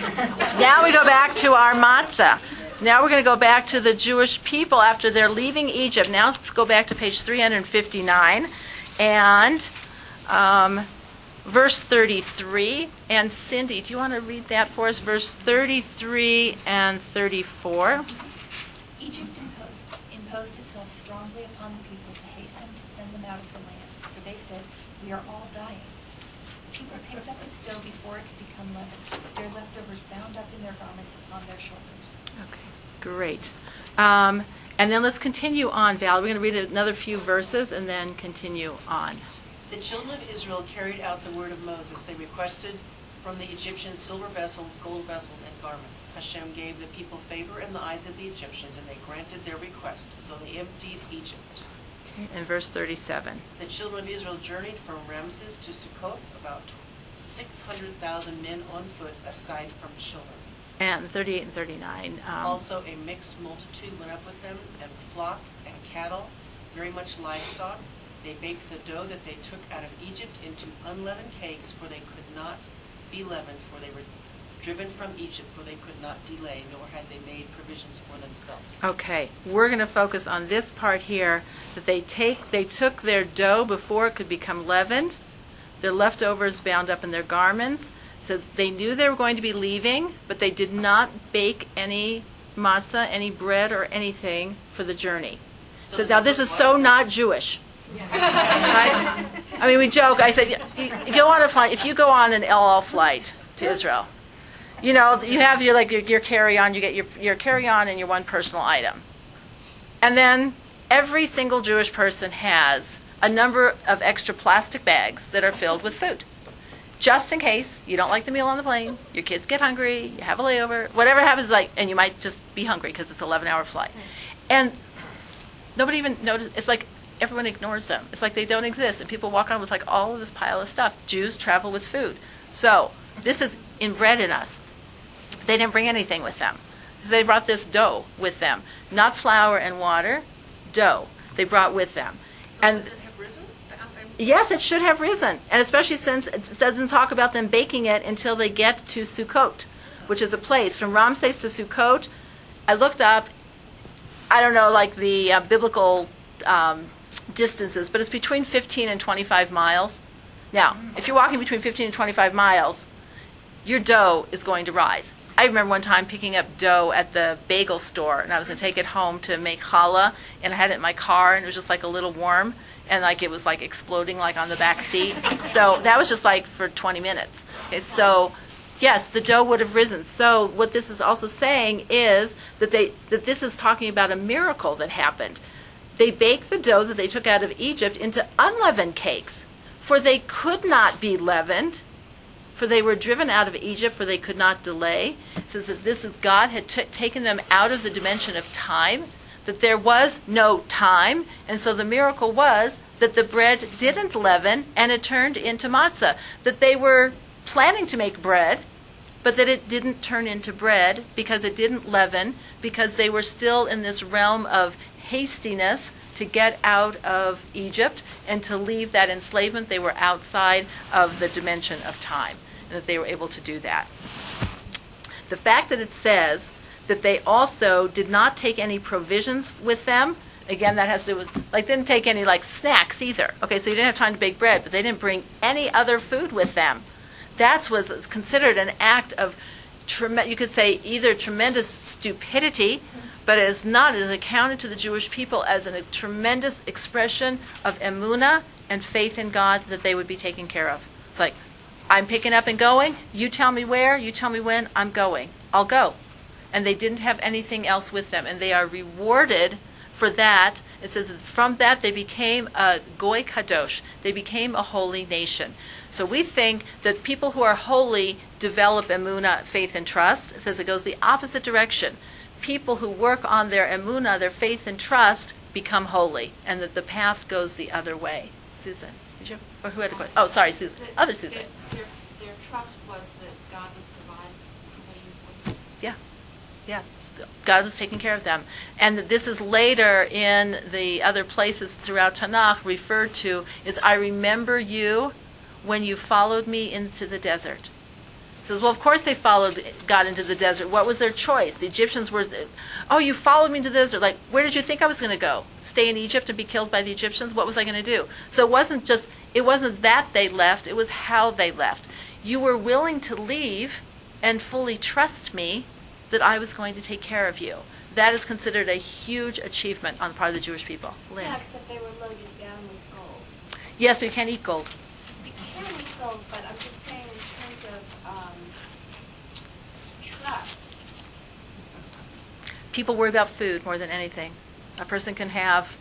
Speaker 1: now we go back to our matzah. Now we're going to go back to the Jewish people after they're leaving Egypt. Now go back to page three hundred fifty-nine and um, verse thirty-three. And Cindy, do you want to read that for us? Verse thirty-three and thirty-four.
Speaker 8: Egypt imposed, imposed itself strongly upon the people to hasten to send them out of the land, for they said, "We are all dying." people picked up its dough before it could become leavened. Their leftovers bound up in their garments on their shoulders.
Speaker 1: Okay, great. Um, and then let's continue on, Val. We're going to read another few verses and then continue on.
Speaker 9: The children of Israel carried out the word of Moses. They requested from the Egyptians silver vessels, gold vessels, and garments. Hashem gave the people favor in the eyes of the Egyptians, and they granted their request. So they emptied Egypt.
Speaker 1: In verse thirty-seven.
Speaker 9: The children of Israel journeyed from Ramses to Succoth, about six hundred thousand men on foot, aside from children.
Speaker 1: And thirty-eight and thirty-nine. Um,
Speaker 9: Also a mixed multitude went up with them, and flock and cattle, very much livestock. They baked the dough that they took out of Egypt into unleavened cakes, for they could not be leavened, for they were driven from Egypt, for they could not delay, nor had they made provisions for themselves.
Speaker 1: Okay, we're going to focus on this part here, that they take, they took their dough before it could become leavened, their leftovers bound up in their garments. It says they knew they were going to be leaving, but they did not bake any matzah, any bread, or anything for the journey. So,
Speaker 9: So
Speaker 1: now this is so not Jewish. Right? I mean, we joke. I said, you, you go on a flight. If you go on an El Al flight to Israel, you know, you have your like your, your carry-on. You get your your carry-on and your one personal item, and then every single Jewish person has a number of extra plastic bags that are filled with food, just in case you don't like the meal on the plane, your kids get hungry, you have a layover, whatever happens, like, and you might just be hungry because it's an eleven-hour flight, and nobody even notices. It's like everyone ignores them. It's like they don't exist, and people walk on with like all of this pile of stuff. Jews travel with food, so this is inbred in us. They didn't bring anything with them. They brought this dough with them, not flour and water, dough. They brought with them,
Speaker 9: So
Speaker 1: and
Speaker 9: did it have risen?
Speaker 1: yes, it should have risen, and especially since it doesn't talk about them baking it until they get to Sukkot, which is a place from Ramses to Sukkot. I looked up. I don't know, like the uh, biblical um, distances, but it's between fifteen and twenty-five miles. Now, if you're walking between fifteen and twenty-five miles, your dough is going to rise. I remember one time picking up dough at the bagel store, and I was going to take it home to make challah, and I had it in my car, and it was just like a little worm, and like it was like exploding like on the back seat. So that was just like for twenty minutes. Okay, so yes, the dough would have risen. So what this is also saying is that they that this is talking about a miracle that happened. They baked the dough that they took out of Egypt into unleavened cakes, for they could not be leavened, for they were driven out of Egypt, for they could not delay. It says that this is God had t- taken them out of the dimension of time, that there was no time, and so the miracle was that the bread didn't leaven and it turned into matzah, that they were planning to make bread, but that it didn't turn into bread because it didn't leaven, because they were still in this realm of hastiness to get out of Egypt and to leave that enslavement. They were outside of the dimension of time, and that they were able to do that. The fact that it says that they also did not take any provisions with them, again, that has to do with, like, didn't take any, like, snacks either. Okay, so you didn't have time to bake bread, but they didn't bring any other food with them. That was considered an act of, trem- you could say, either tremendous stupidity, but it is not. It is accounted to the Jewish people as an, a tremendous expression of emunah and faith in God that they would be taken care of. It's like, I'm picking up and going. You tell me where. You tell me when. I'm going. I'll go. And they didn't have anything else with them. And they are rewarded for that. It says that from that they became a goy kadosh. They became a holy nation. So we think that people who are holy develop emunah, faith, and trust. It says it goes the opposite direction. People who work on their emunah, their faith and trust, become holy, and that the path goes the other way. Susan, did you? Or who had a question? Oh, sorry, Susan.
Speaker 2: The-
Speaker 1: Other Susan.
Speaker 2: Their, their, their trust was that God would provide provisions for them.
Speaker 1: Yeah, yeah. God was taking care of them. And that this is later in the other places throughout Tanakh referred to is, I remember you when you followed me into the desert. It says, well, of course they followed God into the desert. What was their choice? The Egyptians were, oh, you followed me into the desert. Like, where did you think I was going to go? Stay in Egypt and be killed by the Egyptians? What was I going to do? So it wasn't just, it wasn't that they left, it was how they left. You were willing to leave and fully trust me that I was going to take care of you. That is considered a huge achievement on the part of the Jewish people. Lynn.
Speaker 10: Yeah, except they were loaded down with gold.
Speaker 1: Yes, but you can't eat gold.
Speaker 10: You can eat gold.
Speaker 6: So, but I'm just saying in terms of um, trust.
Speaker 1: People worry about food more than anything. A person can have,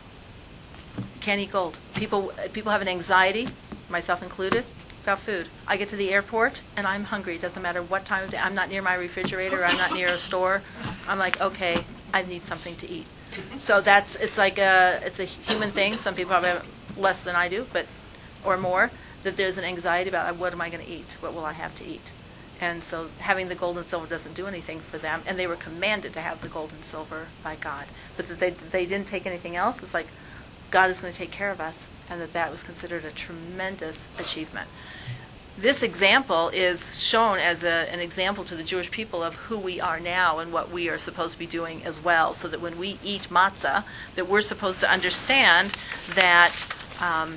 Speaker 1: can't eat gold. People, people have an anxiety, myself included, about food. I get to the airport and I'm hungry. It doesn't matter what time of day. I'm not near my refrigerator. I'm not near a store. I'm like, okay, I need something to eat. So that's, it's like a, it's a human thing. Some people probably have less than I do, but, or more, that there's an anxiety about what am I going to eat? What will I have to eat? And so having the gold and silver doesn't do anything for them. And they were commanded to have the gold and silver by God. But that they, they didn't take anything else. It's like God is going to take care of us. And that that was considered a tremendous achievement. This example is shown as a, an example to the Jewish people of who we are now and what we are supposed to be doing as well. So that when we eat matzah, that we're supposed to understand that um,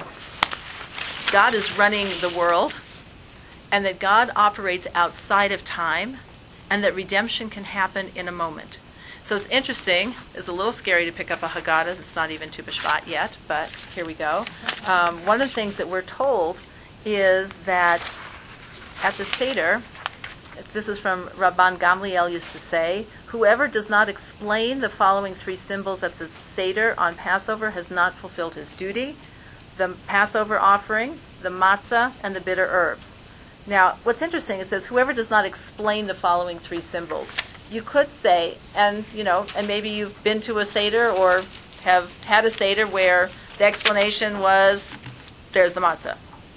Speaker 1: God is running the world, and that God operates outside of time, and that redemption can happen in a moment. So it's interesting. It's a little scary to pick up a Haggadah. It's not even Tu B'Shvat yet, but here we go. Um, one of the things that we're told is that at the Seder, this is from Rabban Gamliel used to say, whoever does not explain the following three symbols at the Seder on Passover has not fulfilled his duty: the Passover offering, the matzah, and the bitter herbs. Now, what's interesting, it says, whoever does not explain the following three symbols. You could say, and you know, and maybe you've been to a Seder or have had a Seder where the explanation was, there's the matzah.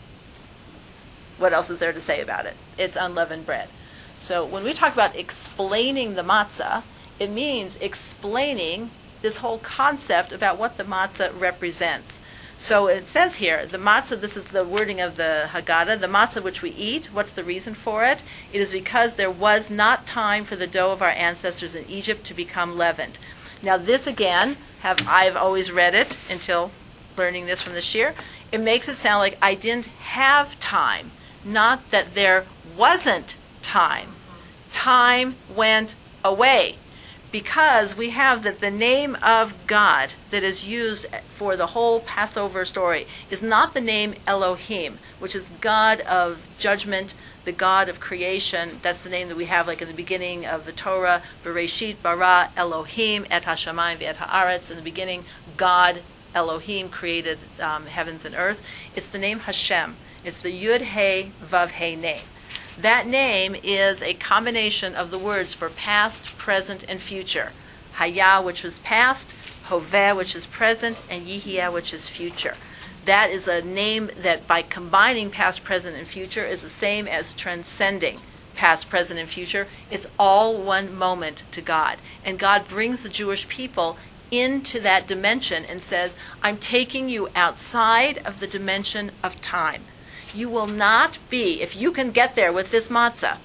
Speaker 1: What else is there to say about it? It's unleavened bread. So when we talk about explaining the matzah, it means explaining this whole concept about what the matzah represents. So it says here, the matzah, this is the wording of the Haggadah, the matzah which we eat, what's the reason for it? It is because there was not time for the dough of our ancestors in Egypt to become leavened. Now this again, have I've always read it until learning this from the Shir. It makes it sound like I didn't have time, not that there wasn't time. Time went away. Because we have that the name of God that is used for the whole Passover story is not the name Elohim, which is God of judgment, the God of creation. That's the name that we have like in the beginning of the Torah, Bereshit bara Elohim et hashamayim ve'et haaretz. In the beginning, God, Elohim, created um, heavens and earth. It's the name Hashem. It's the Yud He Vav He name. That name is a combination of the words for past, present, and future. Hayah, which was past, Hoveh, which is present, and Yihiyah, which is future. That is a name that by combining past, present, and future is the same as transcending past, present, and future. It's all one moment to God. And God brings the Jewish people into that dimension and says, I'm taking you outside of the dimension of time. You will not be, if you can get there with this matzah,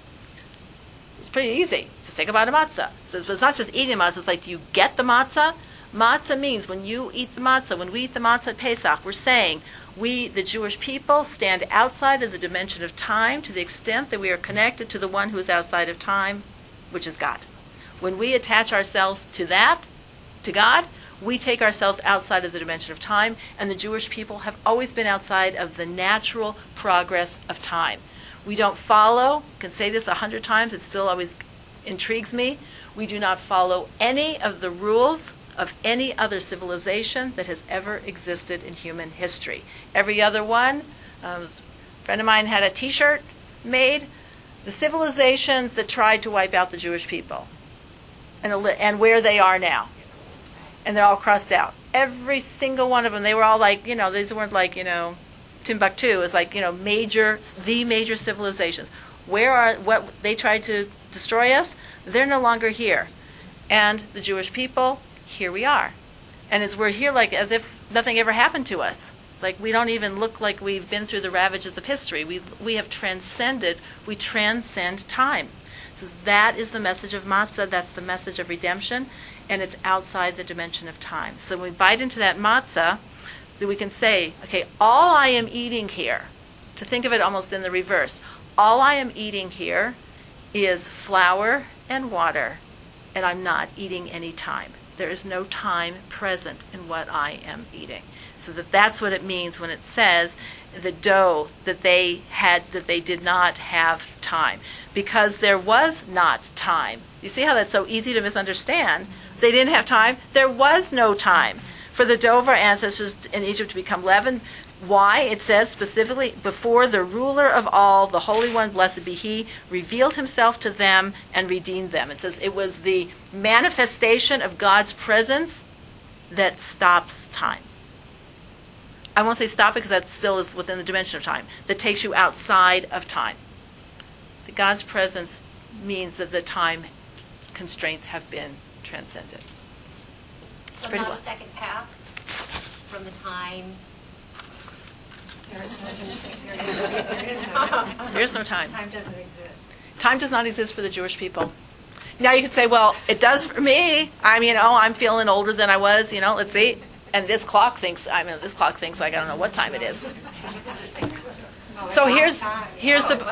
Speaker 1: it's pretty easy. Just take a bite of matzah. So it's not just eating matzah, it's like, do you get the matzah? Matzah means when you eat the matzah, when we eat the matzah at Pesach, we're saying we, the Jewish people, stand outside of the dimension of time to the extent that we are connected to the one who is outside of time, which is God. When we attach ourselves to that, to God, we take ourselves outside of the dimension of time, and the Jewish people have always been outside of the natural progress of time. We don't follow, I can say this a hundred times, it still always intrigues me, we do not follow any of the rules of any other civilization that has ever existed in human history. Every other one, um, a friend of mine had a t-shirt made, the civilizations that tried to wipe out the Jewish people, and, and where they are now. And they're all crossed out. Every single one of them, they were all like, you know, these weren't like, you know, Timbuktu. It was like, you know, major, the major civilizations. Where are, what, they tried to destroy us? They're no longer here. And the Jewish people, here we are. And as we're here like as if nothing ever happened to us. It's like we don't even look like we've been through the ravages of history. We we have transcended, we transcend time. So that is the message of matzah, that's the message of redemption. And it's outside the dimension of time. So when we bite into that matzah, that we can say, okay, all I am eating here, to think of it almost in the reverse, all I am eating here is flour and water, and I'm not eating any time. There is no time present in what I am eating. So that that's what it means when it says the dough that they had, that they did not have time. Because there was not time. You see how that's so easy to misunderstand? They didn't have time. There was no time for the dough of our ancestors in Egypt to become leavened. Why? It says specifically, before the ruler of all, the Holy One, blessed be He, revealed Himself to them and redeemed them. It says it was the manifestation of God's presence that stops time. I won't say stop it because that still is within the dimension of time. That takes you outside of time. That God's presence means that the time constraints have been transcended. It's
Speaker 4: So
Speaker 1: pretty
Speaker 4: not
Speaker 1: well.
Speaker 4: a second passed from the time.
Speaker 3: There is no such thing. There is- there is no-
Speaker 1: There's no time.
Speaker 3: Time doesn't exist.
Speaker 1: Time does not exist for the Jewish people. Now you could say, well, it does for me. I'm, you know, I'm feeling older than I was, you know, let's see. And this clock thinks, I mean, this clock thinks like I don't know what time it is. So here's here's the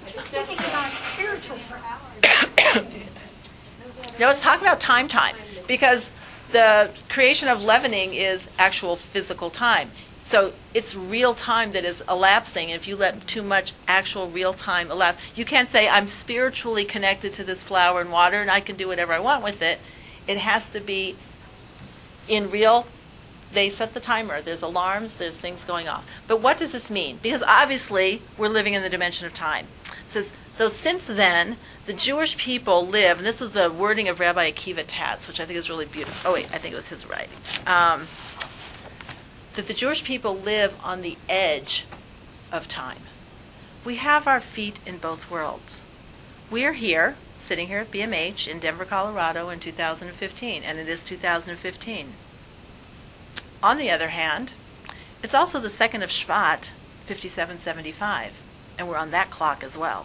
Speaker 1: No, it's talking about time time because the creation of leavening is actual physical time. So it's real time that is elapsing. If you let too much actual real time elapse, you can't say I'm spiritually connected to this flour and water and I can do whatever I want with it. It has to be in real. They set the timer. There's alarms. There's things going off. But what does this mean? Because obviously we're living in the dimension of time. It says, so since then, the Jewish people live, and this is the wording of Rabbi Akiva Tatz, which I think is really beautiful. Oh, wait, I think it was his writing. Um, that the Jewish people live on the edge of time. We have our feet in both worlds. We are here, sitting here at B M H in Denver, Colorado in two thousand fifteen, and it is two thousand fifteen. On the other hand, it's also the second of Shvat, fifty-seven seventy-five, and we're on that clock as well.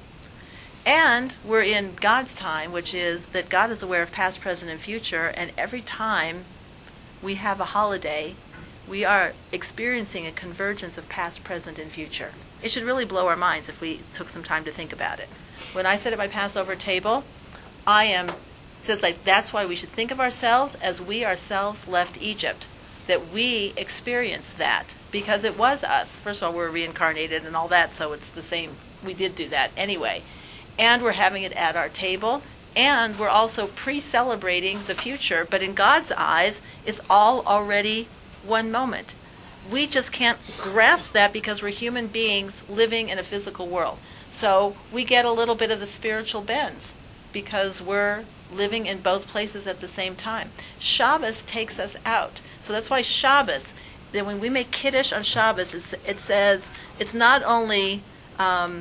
Speaker 1: And we're in God's time, which is that God is aware of past, present, and future, and every time we have a holiday, we are experiencing a convergence of past, present, and future. It should really blow our minds if we took some time to think about it. When I sit at my Passover table, I am, it says like, that's why we should think of ourselves as we ourselves left Egypt. That we experienced that because it was us. First of all, we're reincarnated and all that, so it's the same. We did do that anyway. And we're having it at our table, and we're also pre-celebrating the future, but in God's eyes, it's all already one moment. We just can't grasp that because we're human beings living in a physical world. So we get a little bit of the spiritual bends because we're living in both places at the same time. Shabbos takes us out. So that's why Shabbos, then when we make Kiddush on Shabbos, it's, it says it's not only um,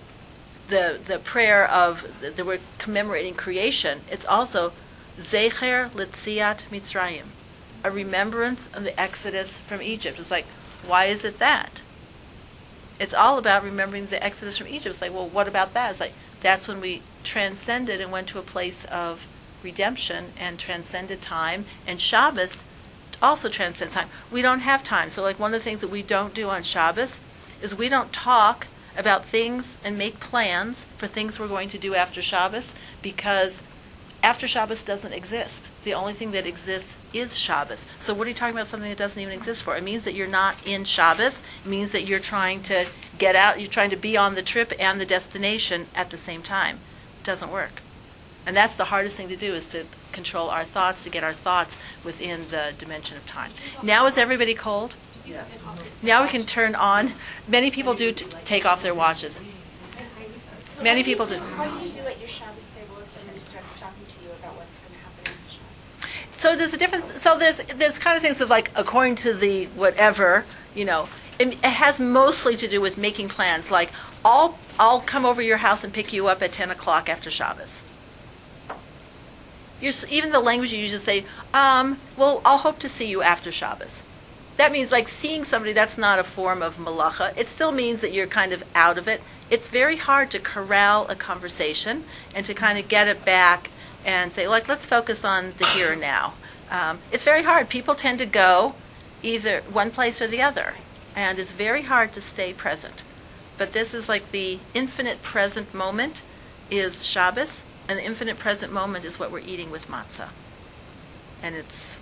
Speaker 1: the the prayer of that we're commemorating creation. It's also Zecher Litziat Mitzrayim, a remembrance of the Exodus from Egypt. It's like, why is it that? It's all about remembering the Exodus from Egypt. It's like, well, what about that? It's like that's when we transcended and went to a place of redemption and transcended time. And Shabbos also transcends time. We don't have time. So like one of the things that we don't do on Shabbos is we don't talk about things and make plans for things we're going to do after Shabbos because after Shabbos doesn't exist. The only thing that exists is Shabbos. So what are you talking about something that doesn't even exist for? It means that you're not in Shabbos. It means that you're trying to get out, you're trying to be on the trip and the destination at the same time. It doesn't work. And that's the hardest thing to do is to control our thoughts, to get our thoughts within the dimension of time. Now is everybody cold?
Speaker 7: Yes.
Speaker 1: Now we can turn on. Many people do t- take off their watches. Many people do.
Speaker 10: What do you do at your Shabbos table if somebody starts talking to you about what's going to happen after Shabbos?
Speaker 1: So there's a difference. So there's there's kind of things of like according to the whatever, you know, it, it has mostly to do with making plans. Like I'll I'll come over your house and pick you up at ten o'clock after Shabbos. You're, even the language you use to say, um, well, I'll hope to see you after Shabbos. That means like seeing somebody, that's not a form of malacha. It still means that you're kind of out of it. It's very hard to corral a conversation and to kind of get it back and say, like, let's focus on the here and now. Um, it's very hard. People tend to go either one place or the other. And it's very hard to stay present. But this is like the infinite present moment is Shabbos, and the infinite present moment is what we're eating with matzah. And it's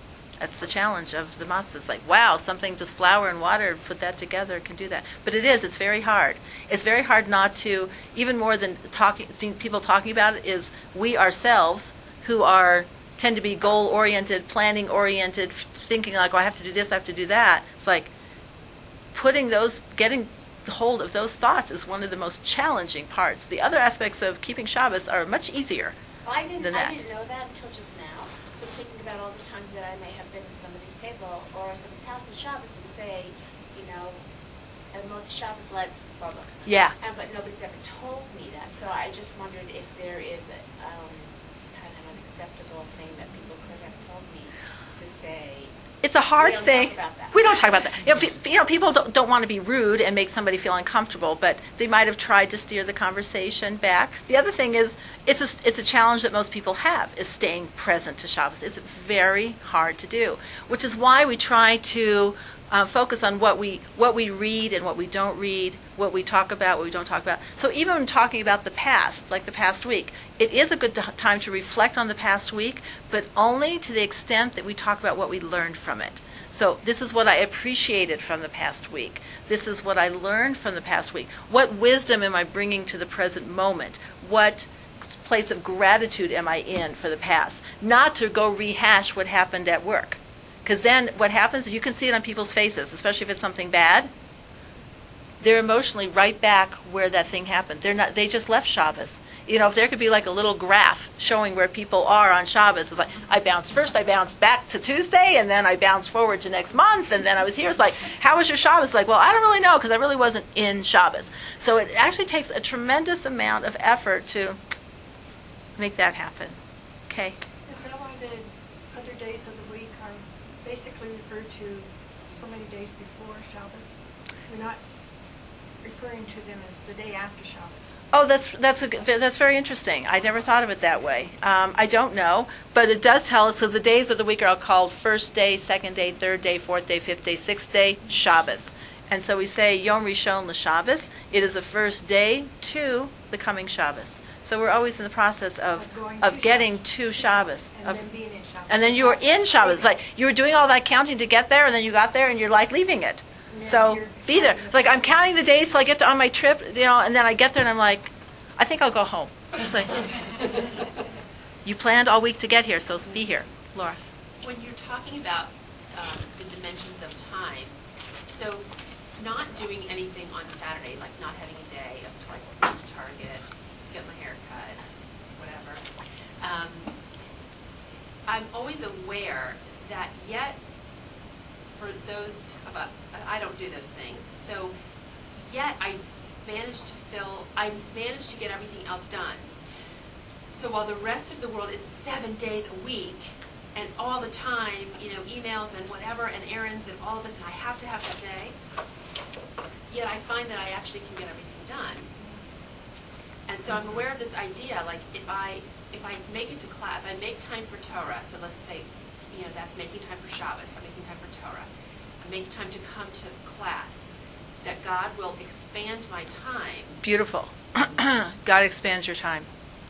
Speaker 1: That's the challenge of the matzah. It's like, wow, something just flour and water, put that together, can do that. But it is, it's very hard. It's very hard not to, even more than talking, people talking about it, is we ourselves, who are tend to be goal-oriented, planning-oriented, thinking like, oh, I have to do this, I have to do that. It's like putting those, getting hold of those thoughts is one of the most challenging parts. The other aspects of keeping Shabbos are much easier
Speaker 10: Well, I didn't,
Speaker 1: than
Speaker 10: I
Speaker 1: that.
Speaker 10: didn't know that until just now. So thinking about all the times that I may have been at somebody's table or somebody's house on Shabbos and say, you know, and most Shabbos let's blah blah.
Speaker 1: Yeah.
Speaker 10: And, but nobody's ever told me that. So I just wondered if there is a um, kind of an acceptable thing that people could have told me to say.
Speaker 1: It's a hard
Speaker 10: We don't
Speaker 1: thing.
Speaker 10: talk about that.
Speaker 1: We don't talk about that. You know, pe- you know people don't, don't want to be rude and make somebody feel uncomfortable, but they might have tried to steer the conversation back. The other thing is, it's a, it's a challenge that most people have, is staying present to Shabbos. It's very hard to do, which is why we try to uh, focus on what we what we read and what we don't read, what we talk about, what we don't talk about. So even when talking about the past, like the past week, it is a good t- time to reflect on the past week, but only to the extent that we talk about what we learned from it. So this is what I appreciated from the past week. This is what I learned from the past week. What wisdom am I bringing to the present moment? What place of gratitude am I in for the past? Not to go rehash what happened at work. Because then what happens is you can see it on people's faces, especially if it's something bad. They're emotionally right back where that thing happened. They're not. They just left Shabbos. You know, if there could be like a little graph showing where people are on Shabbos, it's like, I bounced first, I bounced back to Tuesday, and then I bounced forward to next month, and then I was here. It's like, how was your Shabbos? Like, well, I don't really know, because I really wasn't in Shabbos. So it actually takes a tremendous amount of effort to make that happen. Okay?
Speaker 11: Is that why the other days of the week are basically referred to so many days before Shabbos? We're not referring to them as the day after Shabbos.
Speaker 1: Oh, that's that's a, good- that's very interesting. I never thought of it that way. Um, I don't know, but it does tell us, because the days of the week are all called first day, second day, third day, fourth day, fifth day, sixth day, Shabbos. And so we say Yom Rishon LeShabbos. It is the first day to the coming Shabbos. So we're always in the process of
Speaker 11: Of going
Speaker 1: of
Speaker 11: to
Speaker 1: getting
Speaker 11: Shabbos.
Speaker 1: to Shabbos.
Speaker 11: And
Speaker 1: Of-
Speaker 11: then being in Shabbos.
Speaker 1: and then you were in Shabbos. It's like you were doing all that counting to get there, and then you got there, and you're like leaving it.
Speaker 11: Yeah,
Speaker 1: So
Speaker 11: you're
Speaker 1: be there.
Speaker 11: starting to-
Speaker 1: Like I'm counting the days till I get to on my trip, you know, and then I get there and I'm like, I think I'll go home. It's like, you planned all week to get here, so be here, Laura.
Speaker 6: When you're talking about um, the dimensions of time, so not doing anything on Saturday, like not having a day of like go to Target, get my hair cut, whatever. Um, I'm always aware that yet for those about I don't do those things, so yet I managed to fill I managed to get everything else done. So while the rest of the world is seven days a week and all the time, you know, emails and whatever and errands and all of this, and I have to have that day, yet I find that I actually can get everything done. And so I'm aware of this idea, like if I if I make it to class, if I make time for Torah, so let's say, you know, that's making time for Shabbos, I'm making time for Torah, I'm making time to come to class, that God will expand my time.
Speaker 1: Beautiful. God expands your time.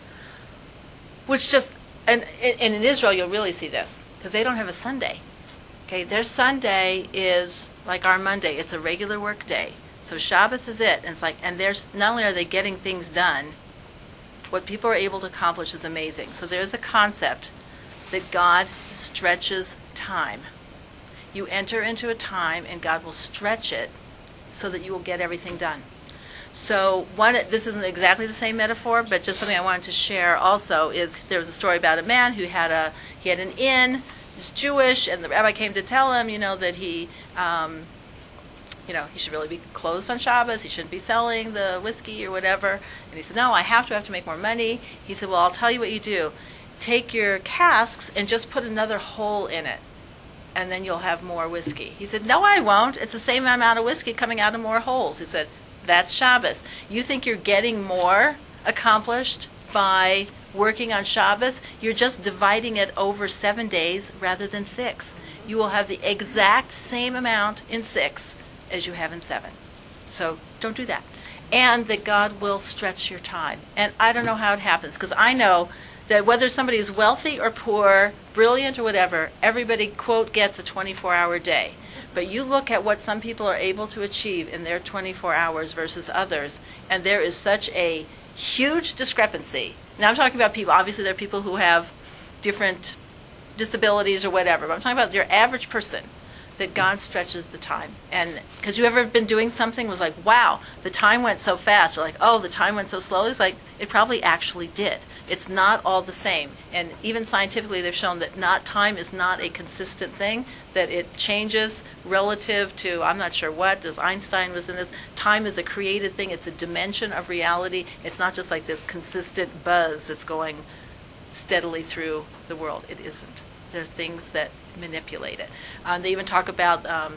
Speaker 1: Which just, and, and in Israel you'll really see this, because they don't have a Sunday. Okay, their Sunday is like our Monday. It's a regular work day. So Shabbos is it. And it's like, and there's, not only are they getting things done, what people are able to accomplish is amazing. So there's a concept that God stretches time. You enter into a time and God will stretch it so that you will get everything done. So one, this isn't exactly the same metaphor, but just something I wanted to share also is there was a story about a man who had a he had an inn, he's Jewish, and the rabbi came to tell him, you know, that he, um, you know, he should really be closed on Shabbos. He shouldn't be selling the whiskey or whatever. And he said, no, I have to. I have to make more money. He said, well, I'll tell you what you do. Take your casks and just put another hole in it, and then you'll have more whiskey. He said, no, I won't. It's the same amount of whiskey coming out of more holes. He said, that's Shabbos. You think you're getting more accomplished by working on Shabbos? You're just dividing it over seven days rather than six. You will have the exact same amount in six as you have in seven. So don't do that. And that God will stretch your time. And I don't know how it happens, because I know that whether somebody is wealthy or poor, brilliant or whatever, everybody, quote, gets a twenty-four hour day. But you look at what some people are able to achieve in their twenty-four hours versus others, and there is such a huge discrepancy. Now I'm talking about people, obviously there are people who have different disabilities or whatever, but I'm talking about your average person, that God stretches the time. And because you ever been doing something, was like, wow, the time went so fast, or like, oh, the time went so slowly. It's like, it probably actually did. It's not all the same. And even scientifically, they've shown that not time is not a consistent thing, that it changes relative to, I'm not sure what, as Einstein was in this, time is a created thing. It's a dimension of reality. It's not just like this consistent buzz that's going steadily through the world. It isn't. There are things that manipulate it. Um, they even talk about um,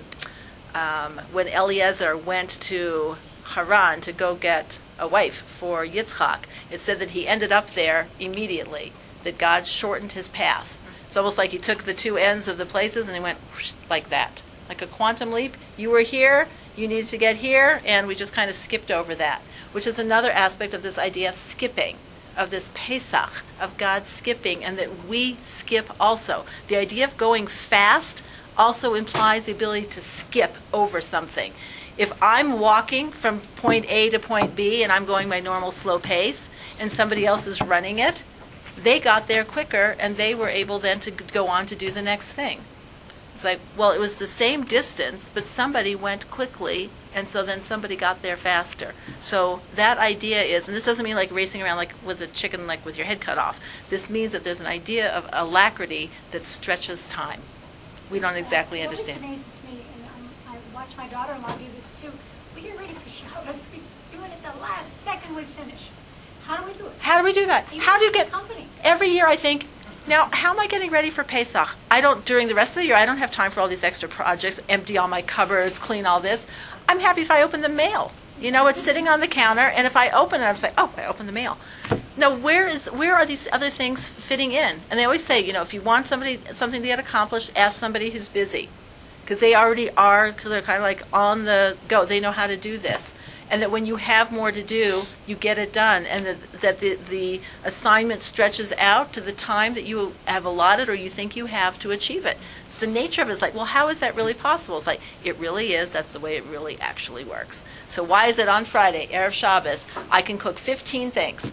Speaker 1: um, when Eliezer went to Haran to go get a wife for Yitzchak, it said that he ended up there immediately, that God shortened his path. It's almost like he took the two ends of the places and he went whoosh, like that, like a quantum leap. You were here, you needed to get here, and we just kind of skipped over that, which is another aspect of this idea of skipping, of this Pesach, of God skipping, and that we skip also. The idea of going fast also implies the ability to skip over something. If I'm walking from point A to point B and I'm going my normal slow pace and somebody else is running it, they got there quicker and they were able then to go on to do the next thing. It's like, well, it was the same distance, but somebody went quickly, and so then somebody got there faster. So that idea is, and this doesn't mean like racing around like with a chicken, like with your head cut off. This means that there's an idea of alacrity that stretches time. We don't exactly understand.
Speaker 12: What amazes me, and um, I watch my daughter-in-law do this too, we get ready for Shabbos, we do it at the last second we finish. How do we do it?
Speaker 1: How do we do that?
Speaker 12: Even
Speaker 1: How do you
Speaker 12: in the
Speaker 1: get...
Speaker 12: company.
Speaker 1: Every year I think, now, how am I getting ready for Pesach? I don't, during the rest of the year, I don't have time for all these extra projects, empty all my cupboards, clean all this. I'm happy if I open the mail. You know, it's sitting on the counter, and if I open it, I'm like, oh, I opened the mail. Now, where is where are these other things fitting in? And they always say, you know, if you want somebody something to get accomplished, ask somebody who's busy, because they already are, because they're kind of like on the go. They know how to do this, and that when you have more to do, you get it done, and that, that the the assignment stretches out to the time that you have allotted or you think you have to achieve it. It's the nature of it. It's like, well, how is that really possible? It's like, it really is. That's the way it really actually works. So why is it on Friday, Erev Shabbos, I can cook fifteen things,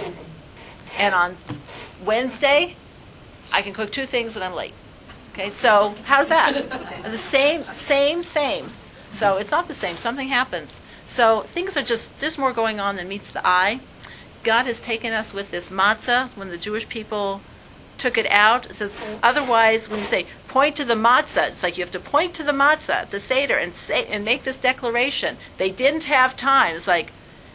Speaker 1: and on Wednesday, I can cook two things and I'm late? Okay, so how's that? The same, same, same. So it's not the same. Something happens. So things are just, there's more going on than meets the eye. God has taken us with this matzah. When the Jewish people took it out, it says, otherwise, when you say, point to the matzah, it's like you have to point to the matzah, the Seder, and say and make this declaration. They didn't have time. It's like,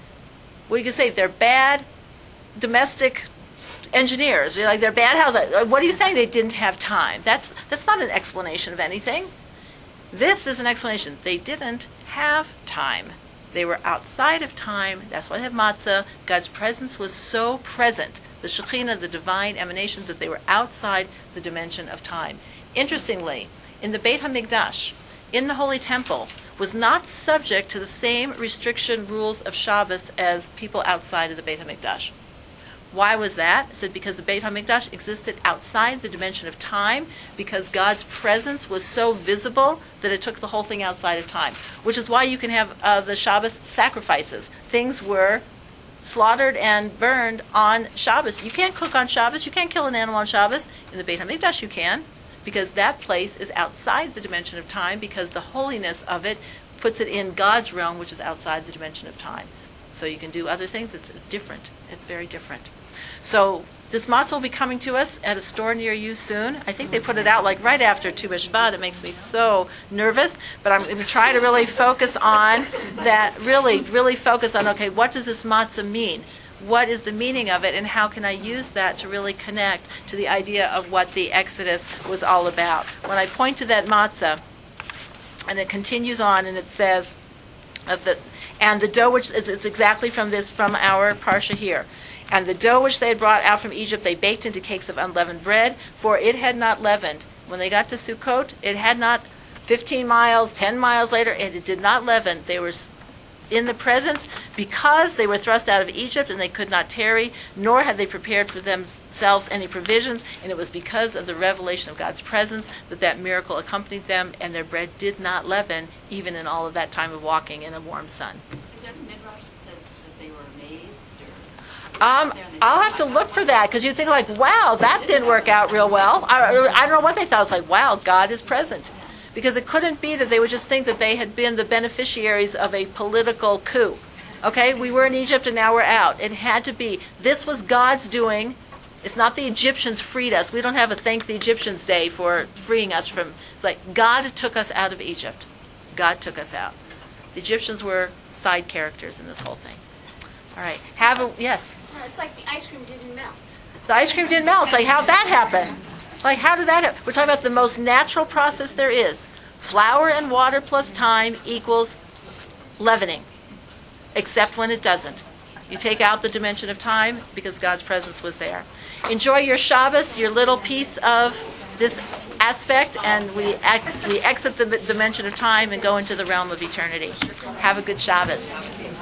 Speaker 1: what you can say, they're bad domestic engineers. You're like, they're bad houses. What are you saying? They didn't have time. That's that's not an explanation of anything. This is an explanation. They didn't have time. They were outside of time. That's why they have matzah. God's presence was so present, the Shekhinah, the divine emanations, that they were outside the dimension of time. Interestingly, in the Beit HaMikdash, in the Holy Temple, was not subject to the same restriction rules of Shabbos as people outside of the Beit HaMikdash. Why was that? It said because the Beit HaMikdash existed outside the dimension of time, because God's presence was so visible that it took the whole thing outside of time. Which is why you can have uh, the Shabbos sacrifices. Things were slaughtered and burned on Shabbos. You can't cook on Shabbos. You can't kill an animal on Shabbos. In the Beit HaMikdash you can, because that place is outside the dimension of time, because the holiness of it puts it in God's realm, which is outside the dimension of time. So you can do other things. It's, it's different. It's very different. So this matzah will be coming to us at a store near you soon. I think they put it out like right after Tu B'Shvat. It makes me so nervous, but I'm going to try to really focus on that, really, really focus on, okay, what does this matzah mean? What is the meaning of it, and how can I use that to really connect to the idea of what the Exodus was all about? When I point to that matzah, and it continues on, and it says, of the, and the dough, which is it's exactly from this, from our parsha here. And the dough which they had brought out from Egypt, they baked into cakes of unleavened bread, for it had not leavened. When they got to Sukkot, it had not, fifteen miles, ten miles later, it, it did not leaven. They were in the presence because they were thrust out of Egypt and they could not tarry, nor had they prepared for themselves any provisions, and it was because of the revelation of God's presence that that miracle accompanied them, and their bread did not leaven, even in all of that time of walking in a warm sun.
Speaker 2: Is there a midrash that says that they were amazed, or?
Speaker 1: Um, I'll have to look for that, because you think like, wow, that didn't work out real well. I, I don't know what they thought. It's like, wow, God is present. Because it couldn't be that they would just think that they had been the beneficiaries of a political coup. Okay, we were in Egypt and now we're out. It had to be. This was God's doing. It's not the Egyptians freed us. We don't have a thank the Egyptians day for freeing us from. It's like God took us out of Egypt. God took us out. The Egyptians were side characters in this whole thing. All right. Have a yes.
Speaker 10: No, it's like the ice cream didn't melt.
Speaker 1: The ice cream didn't melt. It's like, how'd that happen? Like, how did that happen? We're talking about the most natural process there is. Flour and water plus time equals leavening, except when it doesn't. You take out the dimension of time because God's presence was there. Enjoy your Shabbos, your little piece of this aspect, and we ex- we exit the dimension of time and go into the realm of eternity. Have a good Shabbos.